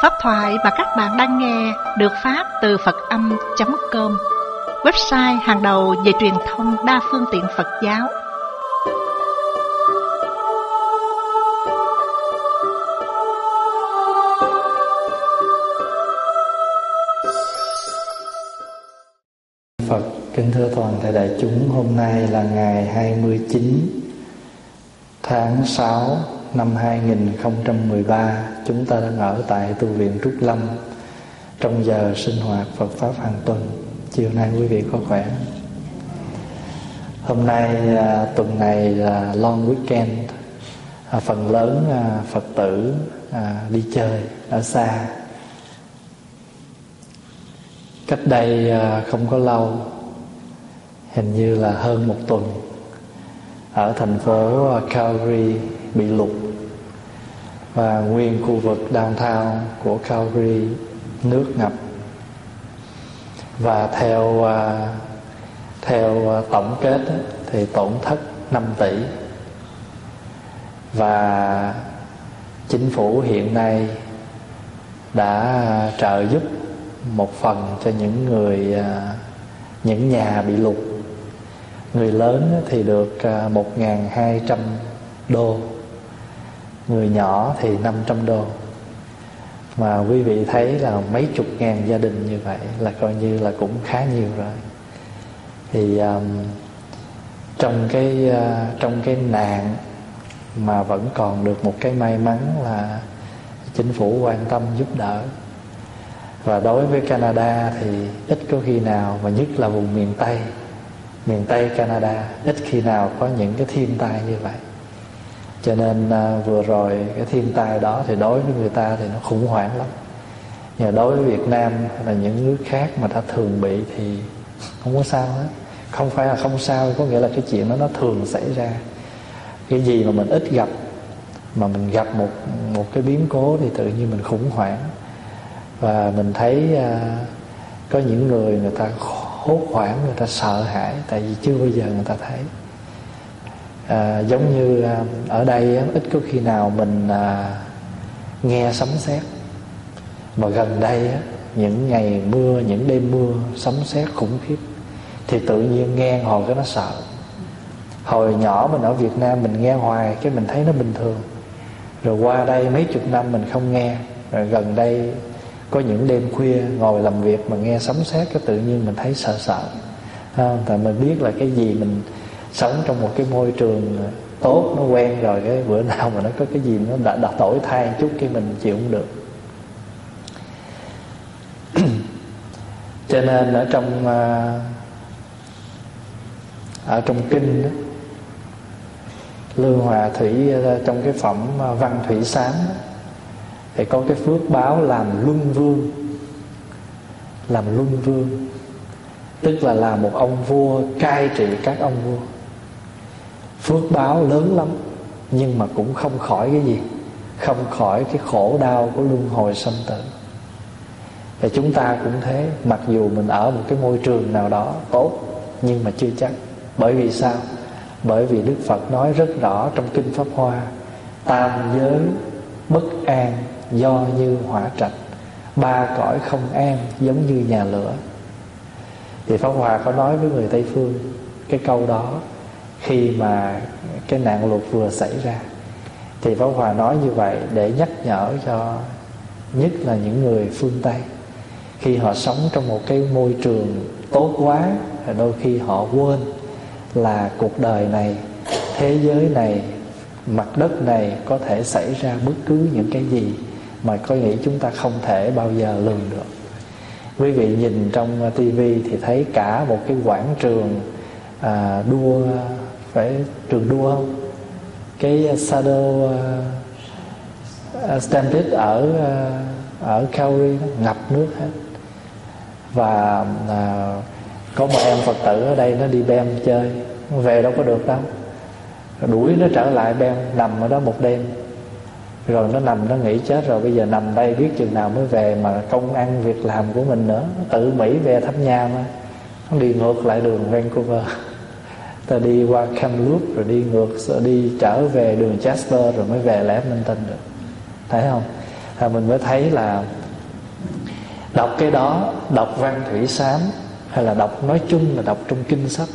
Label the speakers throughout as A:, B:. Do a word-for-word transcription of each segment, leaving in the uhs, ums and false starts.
A: Pháp thoại mà các bạn đang nghe được phát từ Phật Âm chấm com, website hàng đầu về truyền thông đa phương tiện Phật giáo.
B: Phật kính thưa toàn thể đại chúng, hôm nay là ngày hai mươi chín tháng sáu năm hai nghìn không trăm mười ba. Chúng ta đang ở tại tu viện Trúc Lâm trong giờ sinh hoạt Phật Pháp hàng tuần. Chiều nay quý vị có khỏe? Hôm nay à, tuần này là long weekend, à, phần lớn à, Phật tử à, đi chơi ở xa. Cách đây à, không có lâu, hình như là hơn một tuần, ở thành phố Calgary bị lụt và nguyên khu vực downtown của Calgary nước ngập. Và theo theo tổng kết thì tổn thất năm tỷ. Và chính phủ hiện nay đã trợ giúp một phần cho những người những nhà bị lụt. Người lớn thì được một nghìn hai trăm đô, người nhỏ thì năm trăm đô. Mà quý vị thấy là mấy chục ngàn gia đình như vậy là coi như là cũng khá nhiều rồi. Thì um, trong cái uh, trong cái nạn mà vẫn còn được một cái may mắn là chính phủ quan tâm giúp đỡ. Và đối với Canada thì ít có khi nào, mà nhất là vùng miền Tây, miền Tây Canada, ít khi nào có những cái thiên tai như vậy. Cho nên à, vừa rồi cái thiên tai đó thì đối với người ta thì nó khủng hoảng lắm. Nhưng đối với Việt Nam hay là những nước khác mà đã thường bị thì không có sao hết. Không phải là không sao, có nghĩa là cái chuyện đó nó thường xảy ra. Cái gì mà mình ít gặp, mà mình gặp một một cái biến cố thì tự nhiên mình khủng hoảng. Và mình thấy à, có những người người ta hốt hoảng, người ta sợ hãi, tại vì chưa bao giờ người ta thấy. À, giống như à, ở đây á, ít có khi nào mình à, nghe sấm sét. Mà gần đây á, những ngày mưa, những đêm mưa sấm sét khủng khiếp, thì tự nhiên nghe hồi cái nó sợ. Hồi nhỏ mình ở Việt Nam mình nghe hoài cái mình thấy nó bình thường. Rồi qua đây mấy chục năm mình không nghe. Rồi gần đây có những đêm khuya ngồi làm việc mà nghe sấm sét cái tự nhiên mình thấy sợ sợ. À, tại mình biết là cái gì mình sống trong một cái môi trường tốt, nó quen rồi, cái bữa nào mà nó có cái gì nó đã, đã đổi thay chút cái mình chịu không được. Cho nên ở trong ở trong kinh đó, Lương Hòa Thủy trong cái phẩm Văn Thủy Sám đó, thì có cái phước báo làm luân vương. Làm luân vương tức là làm một ông vua cai trị các ông vua. Phước báo lớn lắm, nhưng mà cũng không khỏi cái gì? Không khỏi cái khổ đau của luân hồi sanh tử. Và chúng ta cũng thế, mặc dù mình ở một cái môi trường nào đó tốt, nhưng mà chưa chắc. Bởi vì sao? Bởi vì Đức Phật nói rất rõ trong Kinh Pháp Hoa: tam giới bất an do như hỏa trạch, ba cõi không an giống như nhà lửa. Thì Pháp Hòa có nói với người Tây Phương cái câu đó khi mà cái nạn lụt vừa xảy ra. Thì Pháp Hòa nói như vậy để nhắc nhở cho nhất là những người phương Tây, khi họ sống trong một cái môi trường tốt quá, đôi khi họ quên là cuộc đời này, thế giới này, mặt đất này có thể xảy ra bất cứ những cái gì mà có nghĩ chúng ta không thể bao giờ lường được. Quý vị nhìn trong tivi thì thấy cả một cái quảng trường à, đua, phải trường đua không? Cái Shadow uh, Stampede ở uh, ở Calgary đó, ngập nước hết. Và uh, có một em Phật tử ở đây nó đi bem chơi, nó về đâu có được đâu, đuổi nó trở lại bem, nằm ở đó một đêm. Rồi nó nằm nó nghĩ chết rồi, bây giờ nằm đây biết chừng nào mới về mà công ăn việc làm của mình nữa. Nó tự Mỹ về thăm nhà mà. Nó đi ngược lại đường Vancouver, ta đi qua Kamloops rồi đi ngược, rồi đi trở về đường Jasper rồi mới về lại Edmonton được. Thấy không? à, mình mới thấy là đọc cái đó, đọc Văn Thủy Sám hay là đọc nói chung là đọc trong kinh sách,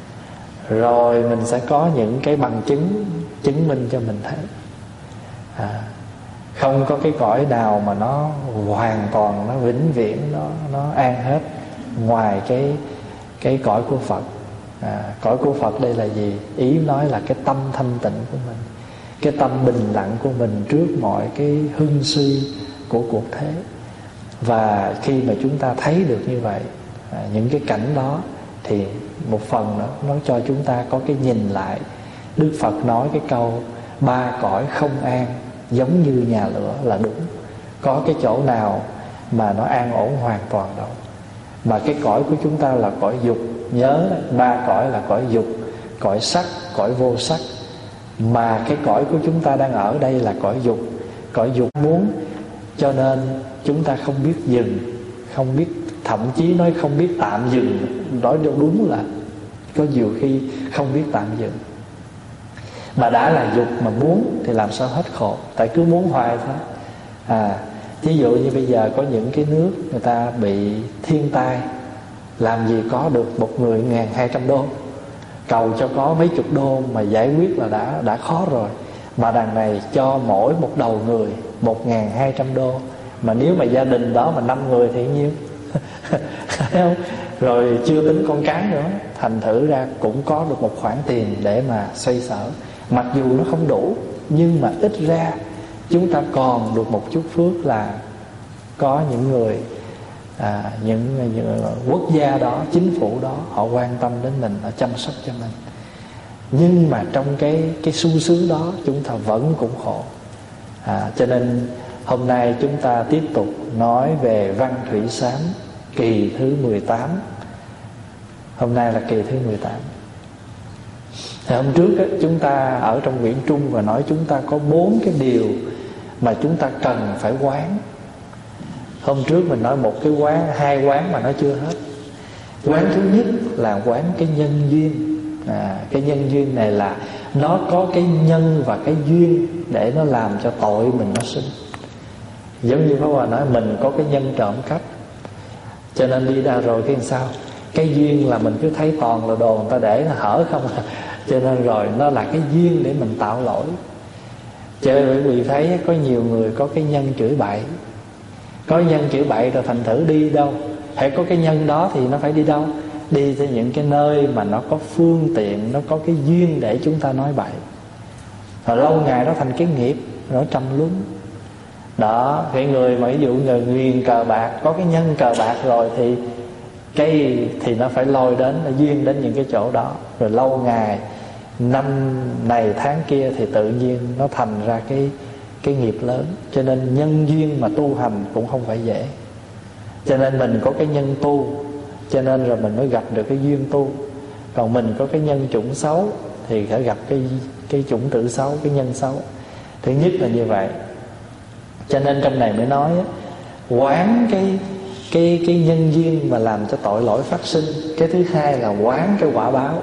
B: rồi mình sẽ có những cái bằng chứng chứng minh cho mình thấy à, không có cái cõi nào mà nó hoàn toàn, nó vĩnh viễn, nó nó an hết ngoài cái cái cõi của Phật. À, cõi của Phật đây là gì? Ý nói là cái tâm thanh tịnh của mình, cái tâm bình lặng của mình trước mọi cái hưng suy của cuộc thế. Và khi mà chúng ta thấy được như vậy, à, những cái cảnh đó, thì một phần đó nó cho chúng ta có cái nhìn lại. Đức Phật nói cái câu ba cõi không an giống như nhà lửa là đúng. Có cái chỗ nào mà nó an ổn hoàn toàn đâu. Mà cái cõi của chúng ta là cõi dục. Nhớ ba cõi là cõi dục, cõi sắc, cõi vô sắc. Mà cái cõi của chúng ta đang ở đây là cõi dục. Cõi dục muốn, cho nên chúng ta không biết dừng, không biết, thậm chí nói không biết tạm dừng. Nói đúng là có nhiều khi không biết tạm dừng. Mà đã là dục mà muốn thì làm sao hết khổ, tại cứ muốn hoài thôi. À, ví dụ như bây giờ có những cái nước người ta bị thiên tai, làm gì có được một người ngàn hai trăm đô, cầu cho có mấy chục đô mà giải quyết là đã đã khó rồi. Mà đằng này cho mỗi một đầu người một ngàn hai trăm đô, mà nếu mà gia đình đó mà năm người thì nhiêu không? Rồi chưa tính con cái nữa. Thành thử ra cũng có được một khoản tiền để mà xoay sở. Mặc dù nó không đủ, nhưng mà ít ra chúng ta còn được một chút phước là có những người, à, những, những quốc gia đó, chính phủ đó, họ quan tâm đến mình, họ chăm sóc cho mình. Nhưng mà trong cái cái sung sướng đó chúng ta vẫn cũng khổ. À, cho nên hôm nay chúng ta tiếp tục nói về Văn Thủy Sám kỳ thứ mười tám. Hôm nay là kỳ thứ mười tám. Thì hôm trước á, chúng ta ở trong Quyển Trung và nói chúng ta có bốn cái điều mà chúng ta cần phải quán. Hôm trước mình nói một cái quán, hai quán mà nó chưa hết. Quán thứ nhất là quán cái nhân duyên. À, cái nhân duyên này là nó có cái nhân và cái duyên để nó làm cho tội mình nó sinh. Giống như Pháp Hòa nói, mình có cái nhân trộm cắp, cho nên đi ra rồi cái sao? Cái duyên là mình cứ thấy toàn là đồ người ta để nó hở không à. Cho nên rồi nó là cái duyên để mình tạo lỗi. Cho nên quý vị thấy có nhiều người có cái nhân chửi bậy. Có nhân chửi bậy rồi thành thử đi đâu, hãy có cái nhân đó thì nó phải đi đâu? Đi tới những cái nơi mà nó có phương tiện, nó có cái duyên để chúng ta nói bậy. Rồi lâu ngày nó thành cái nghiệp, nó trầm luân. Đó, cái người mà ví dụ người nghiền cờ bạc, có cái nhân cờ bạc rồi thì cái thì nó phải lôi đến, nó duyên đến những cái chỗ đó. Rồi lâu ngày, năm này tháng kia thì tự nhiên nó thành ra cái cái nghiệp lớn. Cho nên nhân duyên mà tu hành cũng không phải dễ. Cho nên mình có cái nhân tu, cho nên rồi mình mới gặp được cái duyên tu. Còn mình có cái nhân chủng xấu thì phải gặp cái cái chủng tử xấu, cái nhân xấu. Thứ nhất là như vậy. Cho nên trong này mới nói quán cái cái cái nhân duyên mà làm cho tội lỗi phát sinh. Cái thứ hai là quán cái quả báo.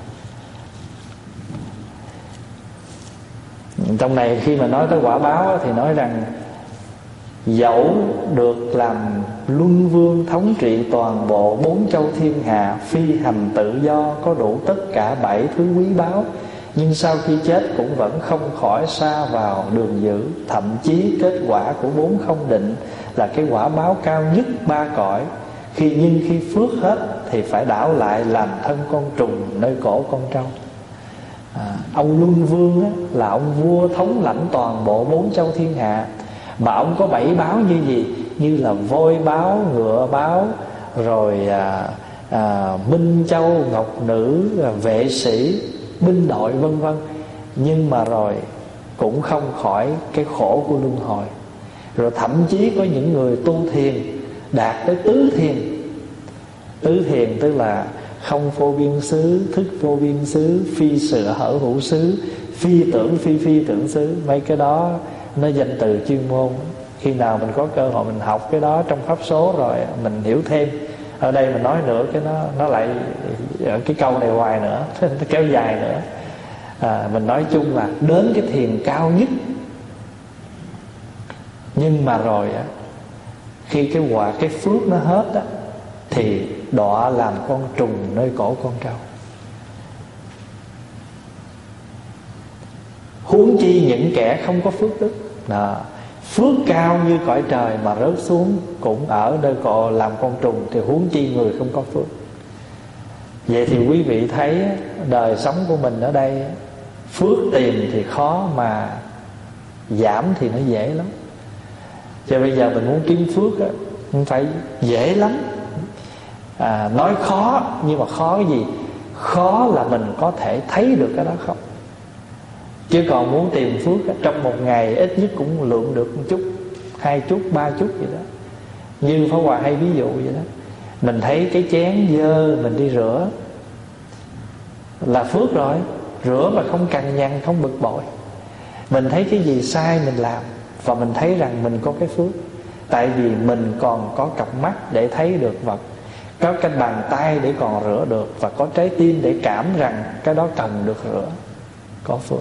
B: Trong này khi mà nói tới quả báo thì nói rằng dẫu được làm luân vương thống trị toàn bộ bốn châu thiên hạ, phi hành tự do, có đủ tất cả bảy thứ quý báu, nhưng sau khi chết cũng vẫn không khỏi sa vào đường dữ. Thậm chí kết quả của bốn không định là cái quả báo cao nhất ba cõi. Khi nhưng khi phước hết thì phải đảo lại làm thân con trùng nơi cổ con trâu. à, Ông Luân Vương á, là ông vua thống lãnh toàn bộ bốn châu thiên hạ. Mà ông có bảy báo như gì? Như là voi báo, ngựa báo, rồi à, à, Minh Châu, Ngọc Nữ, vệ sĩ, binh đội vân vân. Nhưng mà rồi cũng không khỏi cái khổ của luân hồi. Rồi thậm chí có những người tu thiền đạt tới tứ thiền. Tứ thiền tức là không vô biên xứ, thức vô biên xứ, phi sự hở hữu xứ, phi tưởng phi phi tưởng xứ. Mấy cái đó nó danh từ chuyên môn. Khi nào mình có cơ hội mình học cái đó trong pháp số rồi mình hiểu thêm. Ở đây mình nói nữa cái nó nó lại ở cái câu này hoài nữa, nó kéo dài nữa. à, Mình nói chung là đến cái thiền cao nhất, Nhưng mà rồi á, khi cái quả cái phước nó hết á, thì đọa làm con trùng nơi cổ con trâu. Huống chi những kẻ không có phước đức đó. Phước cao như cõi trời mà rớt xuống cũng ở nơi cổ làm con trùng, thì huống chi người không có phước. Vậy thì quý vị thấy đời sống của mình ở đây, phước tìm thì khó mà giảm thì nó dễ lắm. Cho bây giờ mình muốn kiếm phước á, không phải dễ lắm. à, Nói khó, nhưng mà khó cái gì? Khó là mình có thể thấy được cái đó không. Chứ còn muốn tìm phước á, trong một ngày ít nhất cũng lượng được một chút, hai chút, ba chút vậy đó. Như Pháp Hòa hay ví dụ vậy đó. Mình thấy cái chén dơ mình đi rửa là phước rồi. Rửa mà không cằn nhằn, không bực bội. Mình thấy cái gì sai mình làm, và mình thấy rằng mình có cái phước. Tại vì mình còn có cặp mắt để thấy được vật, có cái bàn tay để còn rửa được, và có trái tim để cảm rằng cái đó cần được rửa. Có phước.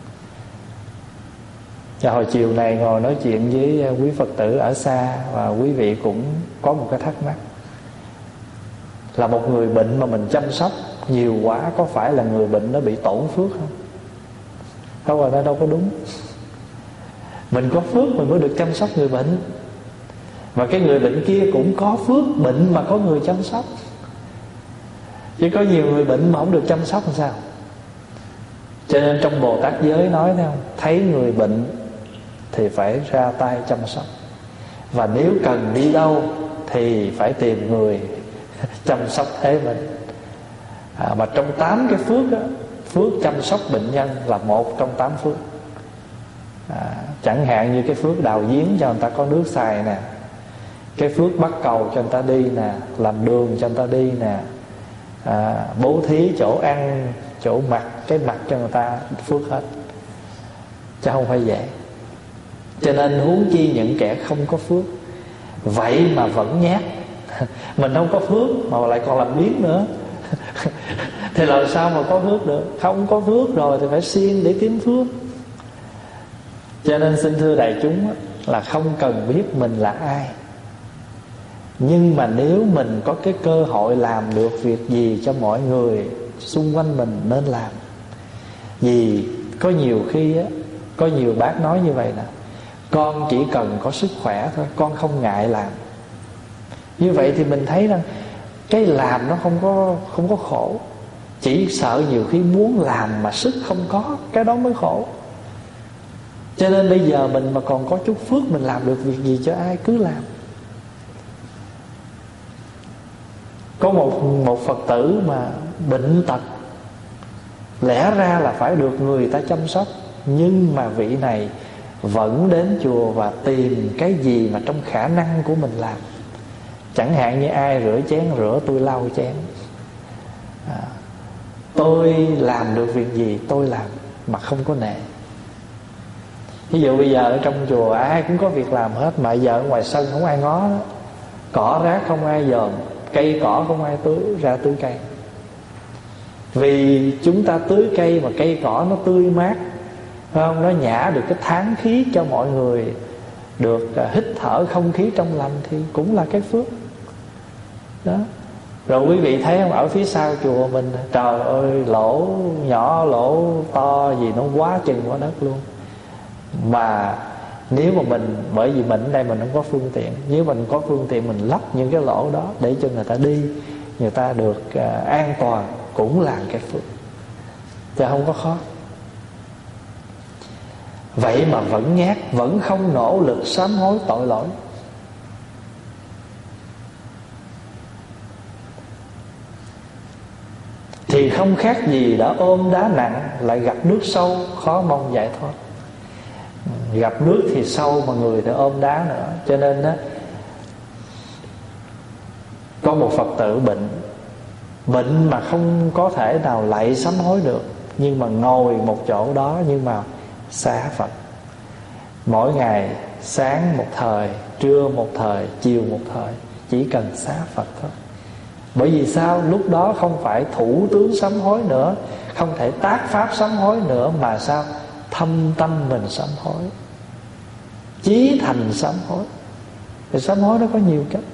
B: Và hồi chiều này ngồi nói chuyện với quý Phật tử ở xa, và quý vị cũng có một cái thắc mắc là một người bệnh mà mình chăm sóc nhiều quá, có phải là người bệnh nó bị tổn phước không? Không, rồi nó đâu có đúng. Mình có phước mình mới được chăm sóc người bệnh, và cái người bệnh kia cũng có phước bệnh mà có người chăm sóc. Chứ có nhiều người bệnh mà không được chăm sóc làm sao? Cho nên trong Bồ Tát giới nói thấy không? Thấy người bệnh thì phải ra tay chăm sóc, và nếu cần đi đâu thì phải tìm người chăm sóc thế mình. à, Mà trong tám cái phước đó, phước chăm sóc bệnh nhân là một trong tám phước. à, Chẳng hạn như cái phước đào giếng cho người ta có nước xài nè, cái phước bắt cầu cho người ta đi nè, làm đường cho người ta đi nè, à, bố thí chỗ ăn, chỗ mặc, cái mặt cho người ta, phước hết, chứ không phải dễ. Cho nên huống chi những kẻ không có phước, vậy mà vẫn nhát. Mình không có phước mà lại còn làm biếng nữa thì làm sao mà có phước được? Không có phước rồi thì phải siêng để kiếm phước. Cho nên xin thưa đại chúng là không cần biết mình là ai, nhưng mà nếu mình có cái cơ hội làm được việc gì cho mọi người xung quanh mình nên làm. Vì có nhiều khi á, có nhiều bác nói như vậy nè: con chỉ cần có sức khỏe thôi, con không ngại làm. Như vậy thì mình thấy rằng cái làm nó không có không có khổ. Chỉ sợ nhiều khi muốn làm mà sức không có, cái đó mới khổ. Cho nên bây giờ mình mà còn có chút phước, mình làm được việc gì cho ai cứ làm. Có một, một Phật tử mà bệnh tật, lẽ ra là phải được người ta chăm sóc, nhưng mà vị này vẫn đến chùa và tìm cái gì mà trong khả năng của mình làm. Chẳng hạn như ai rửa chén rửa, tôi lau chén. à, Tôi làm được việc gì tôi làm mà không có nể. Ví dụ bây giờ ở trong chùa ai cũng có việc làm hết, mà giờ ở ngoài sân không ai ngó đó. Cỏ rác không ai dòm, cây cỏ không ai tưới, ra tưới cây. Vì chúng ta tưới cây mà cây cỏ nó tươi mát, phải không? Nó nhả được cái tháng khí cho mọi người được hít thở không khí trong lành, thì cũng là cái phước đó. Rồi quý vị thấy không, ở phía sau chùa mình, trời ơi, lỗ nhỏ lỗ to gì nó quá chừng quá đất luôn. Mà nếu mà mình, bởi vì mình ở đây mình không có phương tiện, nếu mình có phương tiện mình lắp những cái lỗ đó để cho người ta đi, người ta được uh, an toàn, cũng là cái phước, chứ không có khó. Vậy mà vẫn nhát, vẫn không nỗ lực sám hối tội lỗi. Thì không khác gì đã ôm đá nặng, lại gặp nước sâu, khó mong giải thoát. Gặp nước thì sâu mà người thì ôm đá nữa. Cho nên đó, có một Phật tử bệnh, bệnh mà không có thể nào lạy sám hối được, nhưng mà ngồi một chỗ đó, nhưng mà xá Phật. Mỗi ngày sáng một thời, trưa một thời, chiều một thời, chỉ cần xá Phật thôi. Bởi vì sao? Lúc đó không phải thủ tướng sám hối nữa, không thể tác pháp sám hối nữa, mà sao? Thâm tâm mình sám hối. chí thành sám hối. Thì sám hối nó có nhiều cách.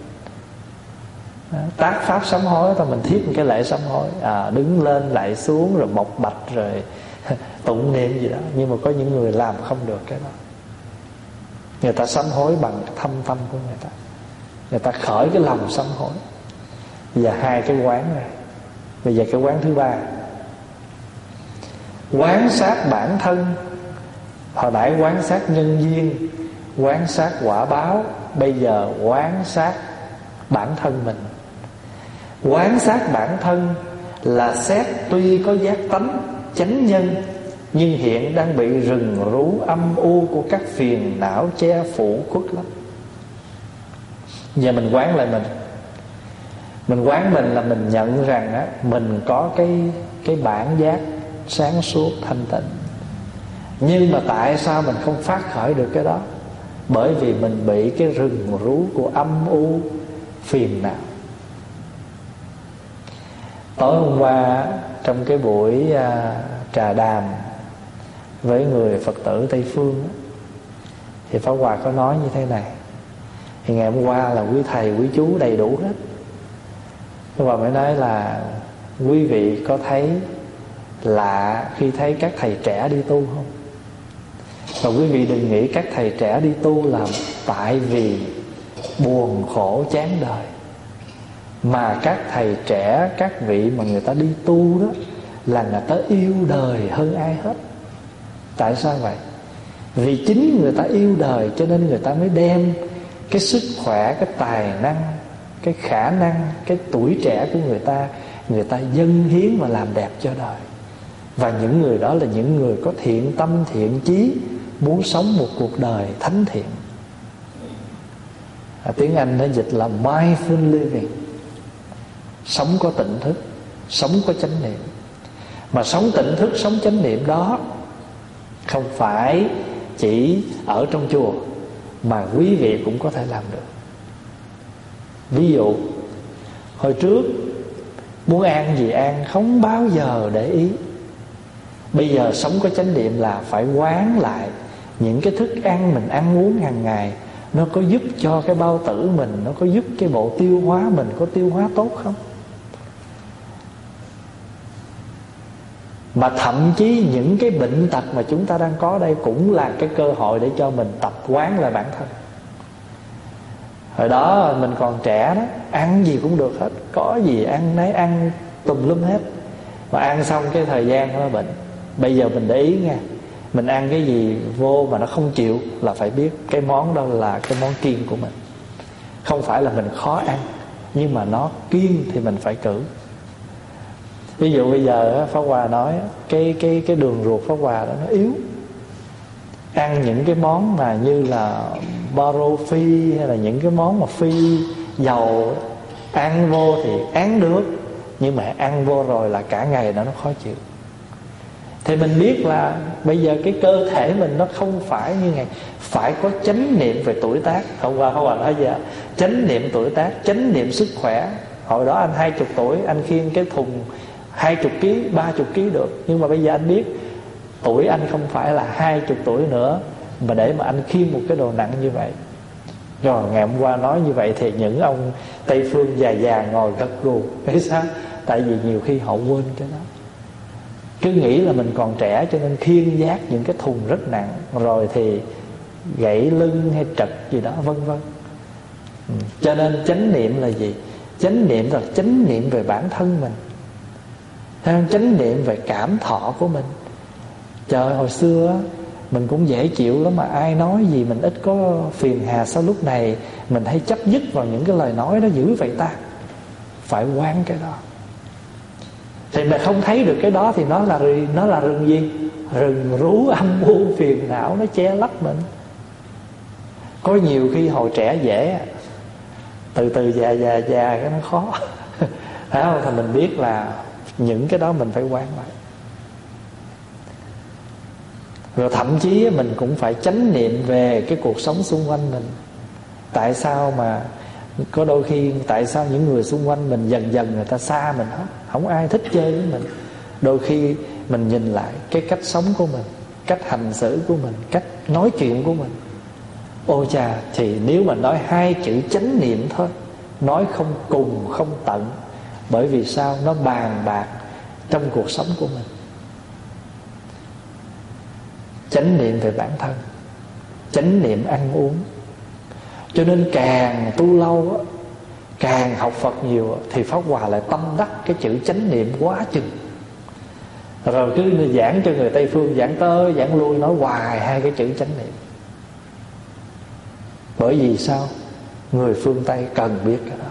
B: Tác pháp sám hối thì mình thiết một cái lễ sám hối, à, đứng lên lại xuống rồi bộc bạch rồi tụng niệm gì đó. Nhưng mà có những người làm không được cái đó. Người ta sám hối bằng thâm tâm của người ta. Người ta khởi cái lòng sám hối. Bây giờ hai cái quán này. Bây giờ cái quán thứ ba, quán sát bản thân. Hồi nãy quán sát nhân duyên, quán sát quả báo. Bây giờ quán sát bản thân mình. Quán sát bản thân là xét tuy có giác tánh chánh nhân, nhưng hiện đang bị rừng rú âm u của các phiền não che phủ khuất lắm. Giờ mình quán lại mình. Mình quán mình là mình nhận rằng á, mình có cái, cái bản giác sáng suốt thanh tịnh. Nhưng mà tại sao mình không phát khởi được cái đó? Bởi vì mình bị cái rừng rú của âm u phiền não. Tối hôm qua trong cái buổi à, trà đàm với người Phật tử Tây Phương á, thì Pháp Hòa có nói như thế này. Thì ngày hôm qua là quý thầy quý chú đầy đủ hết. Pháp Hòa mới nói là quý vị có thấy lạ khi thấy các thầy trẻ đi tu không? Và quý vị đừng nghĩ các thầy trẻ đi tu là tại vì buồn khổ chán đời. Mà các thầy trẻ, các vị mà người ta đi tu đó là người ta yêu đời hơn ai hết. Tại sao vậy? Vì chính người ta yêu đời cho nên người ta mới đem cái sức khỏe, cái tài năng, cái khả năng, cái tuổi trẻ của người ta, người ta dâng hiến và làm đẹp cho đời. Và những người đó là những người có thiện tâm, thiện chí, muốn sống một cuộc đời thánh thiện. à, Tiếng Anh nó dịch là mindful living. Sống có tỉnh thức, sống có chánh niệm. Mà sống tỉnh thức, sống chánh niệm đó không phải chỉ ở trong chùa, mà quý vị cũng có thể làm được. Ví dụ hồi trước muốn ăn gì ăn, không bao giờ để ý. Bây giờ sống có chánh niệm là phải quán lại những cái thức ăn mình ăn uống hàng ngày, nó có giúp cho cái bao tử mình, nó có giúp cái bộ tiêu hóa mình có tiêu hóa tốt không? Mà thậm chí những cái bệnh tật mà chúng ta đang có đây cũng là cái cơ hội để cho mình tập quán lại bản thân. Hồi đó mình còn trẻ đó, ăn gì cũng được hết, có gì ăn nấy, ăn tùm lum hết. Mà ăn xong cái thời gian nó bệnh. Bây giờ mình để ý nha, mình ăn cái gì vô mà nó không chịu là phải biết cái món đó là cái món kiêng của mình. Không phải là mình khó ăn, nhưng mà nó kiêng thì mình phải cử. Ví dụ bây giờ Pháp Hòa nói cái cái cái đường ruột Pháp Hòa đó nó yếu, ăn những cái món mà như là baro phi hay là những cái món mà phi dầu, ăn vô thì ăn được, nhưng mà ăn vô rồi là cả ngày đó nó khó chịu. Thì mình biết là bây giờ cái cơ thể mình nó không phải như ngày. Phải có chánh niệm về tuổi tác. Hôm qua Pháp Hòa nói giờ chánh niệm tuổi tác, chánh niệm sức khỏe. Hồi đó anh hai chục tuổi, anh khiêng cái thùng hai chục ký, ba chục ký được. Nhưng mà bây giờ anh biết tuổi anh không phải là hai chục tuổi nữa, mà để mà anh khiêng một cái đồ nặng như vậy. Rồi ngày hôm qua nói như vậy thì những ông Tây Phương già già ngồi gật gù. Tại sao? Tại vì nhiều khi họ quên cái đó. Cứ nghĩ là mình còn trẻ cho nên khiêng vác những cái thùng rất nặng, rồi thì gãy lưng hay trật gì đó vân vân. ừ. Cho nên chánh niệm là gì? Chánh niệm là chánh niệm về bản thân mình, chánh niệm về cảm thọ của mình. Trời, hồi xưa mình cũng dễ chịu lắm, mà ai nói gì mình ít có phiền hà. Sao lúc này mình hay chấp nhất vào những cái lời nói đó dữ vậy ta? Phải quán cái đó. Thì mà không thấy được cái đó thì nó là nó là rừng gì? Rừng rú âm u phiền não, nó che lấp mình. Có nhiều khi hồi trẻ dễ, từ từ già già già cái nó khó. Phải không? Thì mình biết là những cái đó mình phải quán lại. Rồi thậm chí mình cũng phải chánh niệm về cái cuộc sống xung quanh mình. Tại sao mà có đôi khi tại sao những người xung quanh mình dần dần người ta xa mình hết, không ai thích chơi với mình. Đôi khi mình nhìn lại cái cách sống của mình, cách hành xử của mình, cách nói chuyện của mình, Ô chà, thì nếu mà nói hai chữ chánh niệm thôi, nói không cùng không tận. Bởi vì sao? Nó bàn bạc trong cuộc sống của mình. Chánh niệm về bản thân, chánh niệm ăn uống. Cho nên càng tu lâu á, càng học Phật nhiều thì Pháp Hòa lại tâm đắc cái chữ chánh niệm quá chừng. Rồi cứ giảng cho người Tây Phương, giảng tới giảng lui, nói hoài hai cái chữ chánh niệm. Bởi vì sao? Người phương Tây cần biết cái đó.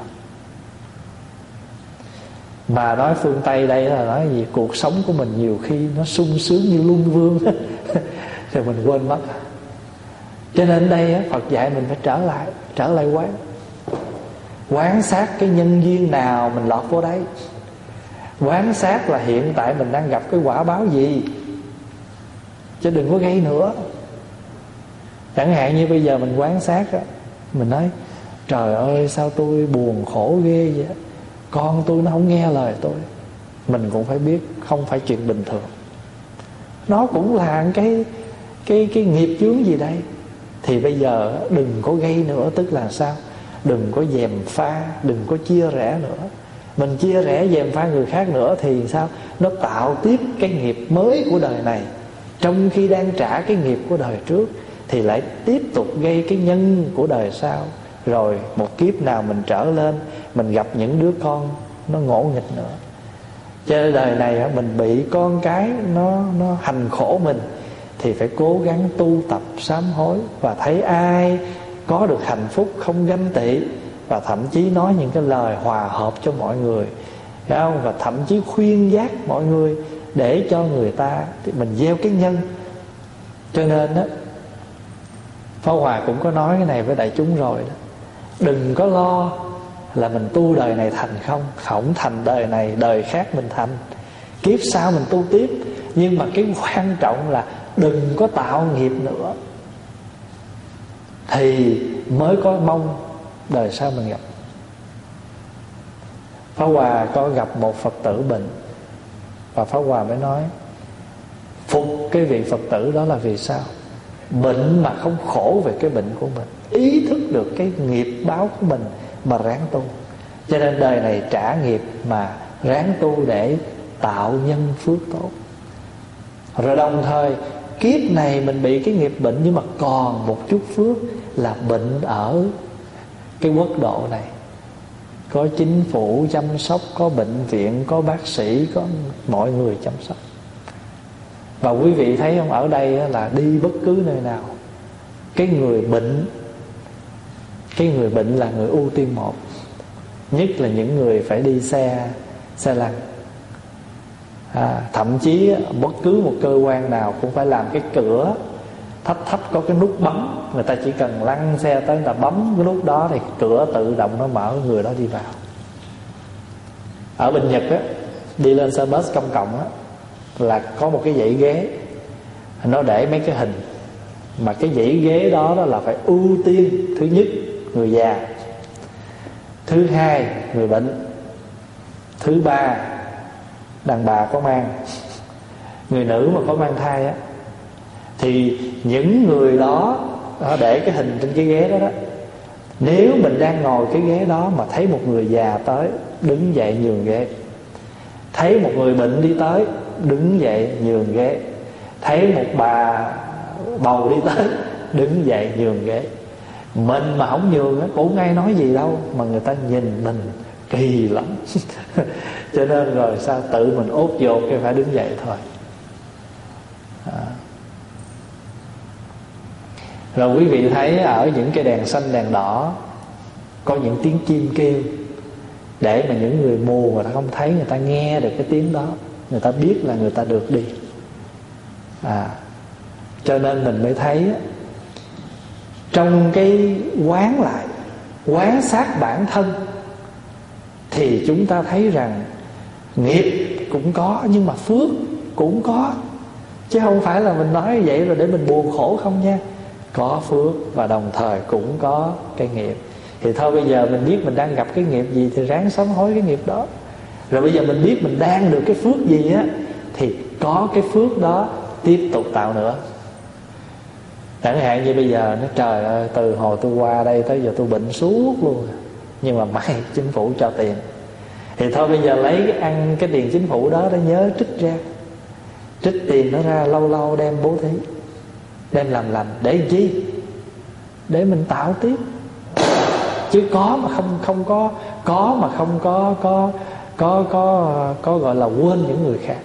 B: Mà nói phương Tây đây là nói gì? Cuộc sống của mình nhiều khi nó sung sướng như luân vương rồi mình quên mất. Cho nên đây á, Phật dạy mình phải trở lại, trở lại quán. Quán sát cái nhân duyên nào mình lọt vô đấy. Quán sát là hiện tại mình đang gặp cái quả báo gì, chứ đừng có gây nữa. Chẳng hạn như bây giờ mình quán sát á, mình nói trời ơi sao tôi buồn khổ ghê vậy, con tôi nó không nghe lời tôi. Mình cũng phải biết không phải chuyện bình thường. Nó cũng là cái Cái, cái nghiệp chướng gì đây. Thì bây giờ đừng có gây nữa. Tức là sao? Đừng có gièm pha, đừng có chia rẽ nữa. Mình chia rẽ gièm pha người khác nữa thì sao? Nó tạo tiếp cái nghiệp mới của đời này, trong khi đang trả cái nghiệp của đời trước, thì lại tiếp tục gây cái nhân của đời sau. Rồi một kiếp nào mình trở lên, mình gặp những đứa con nó ngỗ nghịch nữa. Cho nên đời này mình bị con cái nó, nó hành khổ mình, thì phải cố gắng tu tập sám hối. Và thấy ai có được hạnh phúc không ganh tị, và thậm chí nói những cái lời hòa hợp cho mọi người, phải không? Và thậm chí khuyên giác mọi người để cho người ta, thì mình gieo cái nhân. Cho nên đó, Pháp Hòa cũng có nói cái này với đại chúng rồi đó. Đừng có lo là mình tu đời này thành không. Không thành đời này, đời khác mình thành, kiếp sau mình tu tiếp. Nhưng mà cái quan trọng là đừng có tạo nghiệp nữa, thì mới có mong đời sau mình gặp. Pháp Hòa có gặp một Phật tử bệnh, và Pháp Hòa mới nói phục cái vị Phật tử đó là vì sao? Bệnh mà không khổ về cái bệnh của mình, ý thức được cái nghiệp báo của mình mà ráng tu. Cho nên đời này trả nghiệp mà ráng tu để tạo nhân phước tốt. Rồi đồng thời kiếp này mình bị cái nghiệp bệnh, nhưng mà còn một chút phước là bệnh ở cái quốc độ này, có chính phủ chăm sóc, có bệnh viện, có bác sĩ, có mọi người chăm sóc. Và quý vị thấy không, ở đây là đi bất cứ nơi nào, cái người bệnh Cái người bệnh là người ưu tiên một. Nhất là những người phải đi xe Xe lăn, à, thậm chí bất cứ một cơ quan nào cũng phải làm cái cửa thấp thấp có cái nút bấm. Người ta chỉ cần lăn xe tới, người ta bấm cái nút đó thì cửa tự động nó mở, người đó đi vào. Ở bên Nhật á, đi lên xe bus công cộng á, là có một cái dãy ghế, nó để mấy cái hình, mà cái dãy ghế đó, đó là phải ưu tiên. Thứ nhất người già, thứ hai người bệnh, thứ ba đàn bà có mang, người nữ mà có mang thai á. Thì những người đó để cái hình trên cái ghế đó đó, nếu mình đang ngồi cái ghế đó mà thấy một người già tới, đứng dậy nhường ghế. Thấy một người bệnh đi tới, đứng dậy nhường ghế. Thấy một bà bầu đi tới, đứng dậy nhường ghế. Mình mà không nhường á, cũng ai nói gì đâu, mà người ta nhìn mình kỳ lắm. Cho nên rồi sao tự mình ốt dột cái phải đứng dậy thôi. à. Rồi quý vị thấy ở những cái đèn xanh đèn đỏ có những tiếng chim kêu, để mà những người mù người ta không thấy, người ta nghe được cái tiếng đó, người ta biết là người ta được đi. à. Cho nên mình mới thấy trong cái quán lại, quán sát bản thân, thì chúng ta thấy rằng nghiệp cũng có, nhưng mà phước cũng có. Chứ không phải là mình nói vậy rồi để mình buồn khổ không nha. Có phước và đồng thời cũng có cái nghiệp. Thì thôi bây giờ mình biết mình đang gặp cái nghiệp gì thì ráng sám hối cái nghiệp đó. Rồi bây giờ mình biết mình đang được cái phước gì á, thì có cái phước đó tiếp tục tạo nữa. Chẳng hạn như bây giờ nó trời ơi, từ hồi tôi qua đây tới giờ tôi bệnh suốt luôn, nhưng mà may chính phủ cho tiền. Thì thôi bây giờ lấy cái ăn cái tiền chính phủ đó để nhớ trích ra, trích tiền nó ra, lâu lâu đem bố thí, đem làm lành. Để chi? Để mình tạo tiếp. Chứ có mà không không có có mà không có có có có có gọi là quên những người khác.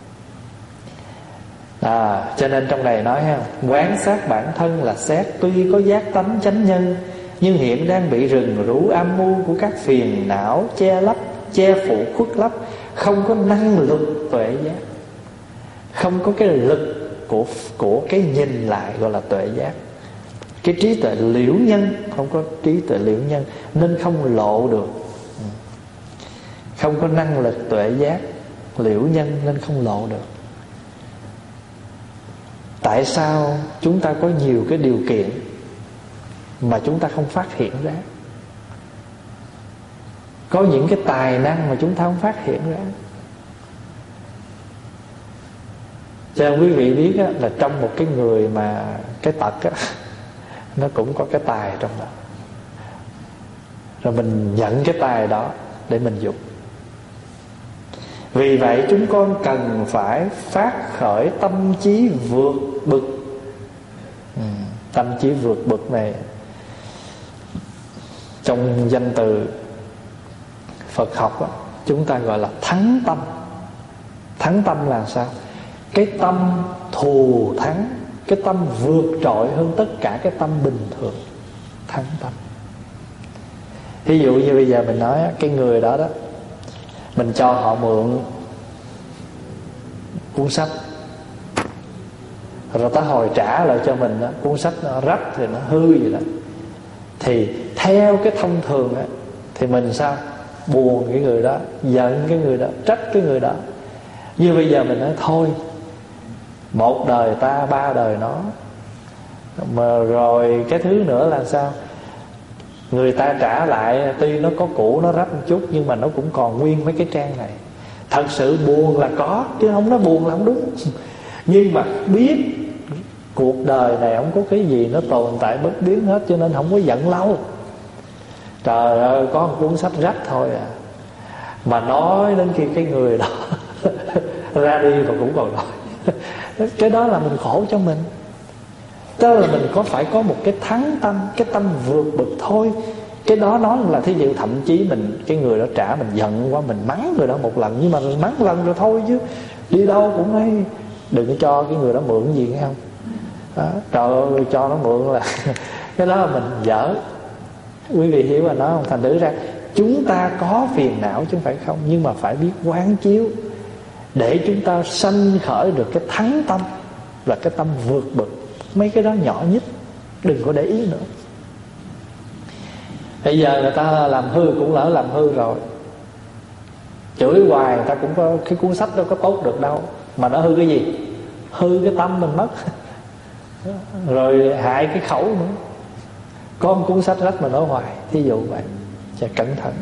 B: À, cho nên trong này nói ha, quán sát bản thân là xét tuy có giác tánh chánh nhân, nhưng hiện đang bị rừng rú âm mưu của các phiền não che lấp, che phủ khuất lấp, không có năng lực tuệ giác, không có cái lực của của cái nhìn lại gọi là tuệ giác. Cái trí tuệ liễu nhân, không có trí tuệ liễu nhân nên không lộ được. Không có năng lực tuệ giác liễu nhân nên không lộ được. Tại sao chúng ta có nhiều cái điều kiện mà chúng ta không phát hiện ra? Có những cái tài năng mà chúng ta không phát hiện ra. Cho nên quý vị biết á, là trong một cái người mà cái tật á, nó cũng có cái tài trong đó. Rồi mình nhận cái tài đó để mình dùng. Vì vậy chúng con cần phải phát khởi tâm trí vượt bực. ừ, Tâm trí vượt bực này trong danh từ Phật học đó, chúng ta gọi là thắng tâm. Thắng tâm là sao? Cái tâm thù thắng, cái tâm vượt trội hơn tất cả cái tâm bình thường. Thắng tâm. Ví dụ như bây giờ mình nói cái người đó đó, mình cho họ mượn cuốn sách, rồi tới hồi trả lại cho mình đó, cuốn sách nó rách thì nó hư vậy đó, thì theo cái thông thường đó, thì mình sao? Buồn cái người đó, giận cái người đó, trách cái người đó. Như bây giờ mình nói thôi, một đời ta ba đời nó. Mà rồi cái thứ nữa là sao? Người ta trả lại tuy nó có cũ, nó rách một chút, nhưng mà nó cũng còn nguyên mấy cái trang này. Thật sự buồn là có, chứ không nói buồn là không đúng. Nhưng mà biết cuộc đời này không có cái gì nó tồn tại bất biến hết, cho nên không có giận lâu. Trời ơi, có một cuốn sách rách thôi à, mà nói đến khi cái người đó ra đi mà cũng còn nói. Cái đó là mình khổ cho mình. Tức là mình có phải có một cái thắng tâm, cái tâm vượt bực thôi. Cái đó nói là thí dụ thậm chí mình, cái người đó trả mình giận quá, mình mắng người đó một lần, nhưng mà mình mắng lần rồi thôi, chứ đi đâu cũng nói đừng có cho cái người đó mượn gì, nghe không? Đó, trời ơi, cho nó mượn là cái đó là mình dở. Quý vị hiểu mà nói không? Thành thử ra chúng ta có phiền não chứ không phải không, nhưng mà phải biết quán chiếu để chúng ta sanh khởi được cái thắng tâm, là cái tâm vượt bực. Mấy cái đó nhỏ nhất đừng có để ý nữa. Bây giờ người ta làm hư cũng lỡ làm hư rồi, chửi hoài người ta cũng có, cái cuốn sách đâu có tốt được đâu, mà nó hư cái gì? Hư cái tâm mình mất. Rồi hại cái khẩu nữa. Có một cuốn sách rách mà nói hoài, thí dụ vậy. Cho cẩn thận.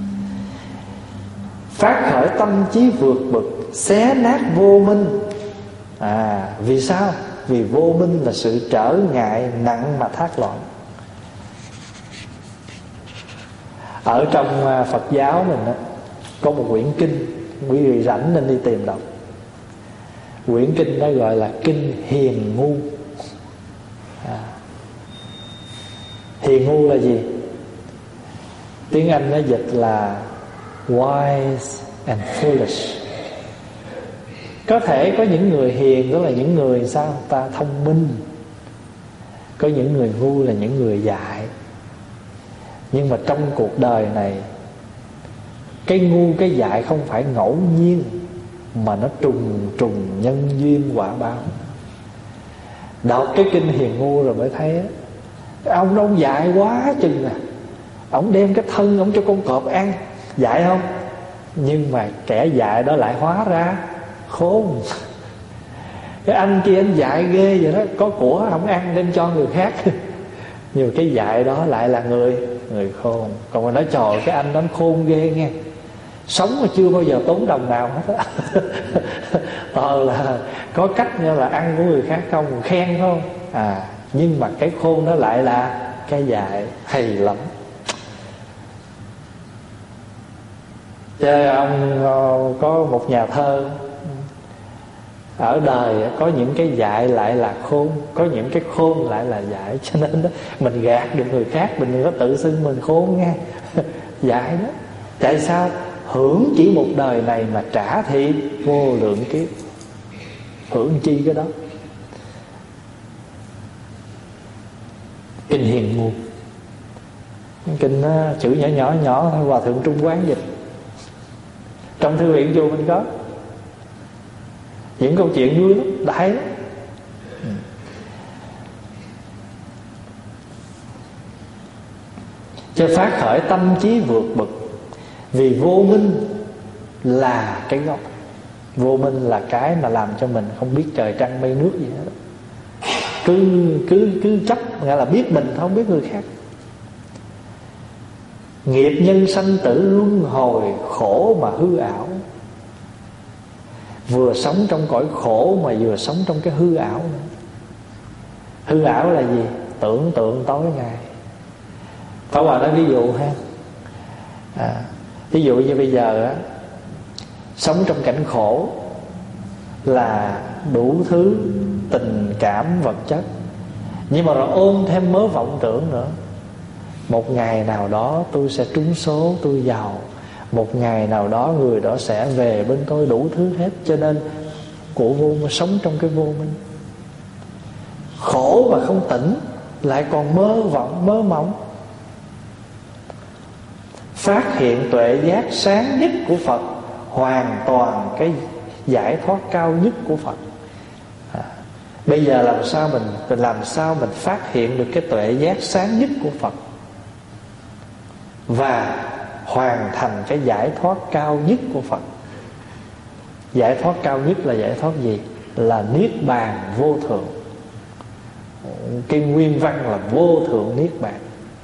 B: Phát khởi tâm trí vượt bực, xé nát vô minh. À, vì sao? Vì vô minh là sự trở ngại nặng mà thác loạn. Ở trong Phật giáo mình đó, có một quyển kinh, quý vị rảnh nên đi tìm đọc. Quyển kinh đó gọi là Kinh Hiền Ngu. à. Hiền ngu là gì? Tiếng Anh nó dịch là wise and foolish. Có thể có những người hiền, đó là những người sao? Ta thông minh. Có những người ngu là những người dại. Nhưng mà trong cuộc đời này, cái ngu cái dại không phải ngẫu nhiên, mà nó trùng trùng nhân duyên quả báo. Đọc cái Kinh Hiền Ngu rồi mới thấy ông đó ông dại quá chừng à. Ông đem cái thân ông cho con cọp ăn, dại không? Nhưng mà kẻ dại đó lại hóa ra khôn. Cái anh kia anh dại ghê vậy đó, có của không ăn đem cho người khác. Nhưng cái dại đó lại là người người khôn. Còn mà nói trời, cái anh đó khôn ghê nghe, sống mà chưa bao giờ tốn đồng nào hết á. Ờ là có cách như là ăn của người khác không, khen không? À, nhưng mà cái khôn nó lại là cái dại. Hay lắm. Chứ ông có một nhà thơ: ở đời có những cái dại lại là khôn, có những cái khôn lại là dại. Cho nên đó, mình gạt được người khác, mình đừng có tự xưng mình khôn nghe. Dại đó. Tại sao? Hưởng chỉ một đời này mà trả thị vô lượng kiếp. Hưởng chi cái đó? Kinh Hiền Nguồn, kinh chữ nhỏ nhỏ nhỏ thôi, Hòa Thượng Trung Quán dịch. Trong thư viện chùa mình có những câu chuyện vui lắm, đại lắm. Cho phát khởi tâm trí vượt bậc. Vì vô minh là cái gốc. Vô minh là cái mà làm cho mình không biết trời trăng mây nước gì hết. Cứ cứ cứ chấp nghĩa là biết mình không biết người khác. Nghiệp nhân sanh tử luân hồi, khổ mà hư ảo. Vừa sống trong cõi khổ mà vừa sống trong cái hư ảo nữa. Hư ảo là gì? Tưởng tượng tối ngày. Pháp Hòa nói ví dụ ha, à, ví dụ như bây giờ á, sống trong cảnh khổ là đủ thứ tình cảm vật chất, nhưng mà rồi ôm thêm mớ vọng tưởng nữa. Một ngày nào đó tôi sẽ trúng số, tôi giàu. Một ngày nào đó người đó sẽ về bên tôi, đủ thứ hết. Cho nên của vô mà sống trong cái vô minh, khổ mà không tỉnh, lại còn mơ vọng mơ mộng. Phát hiện tuệ giác sáng nhất của Phật, hoàn toàn cái giải thoát cao nhất của Phật. à, Bây giờ làm sao mình, mình làm sao mình phát hiện được cái tuệ giác sáng nhất của Phật và hoàn thành cái giải thoát cao nhất của Phật. Giải thoát cao nhất là giải thoát gì? Là Niết Bàn vô thượng. Kinh Nguyên Văn là vô thượng Niết Bàn.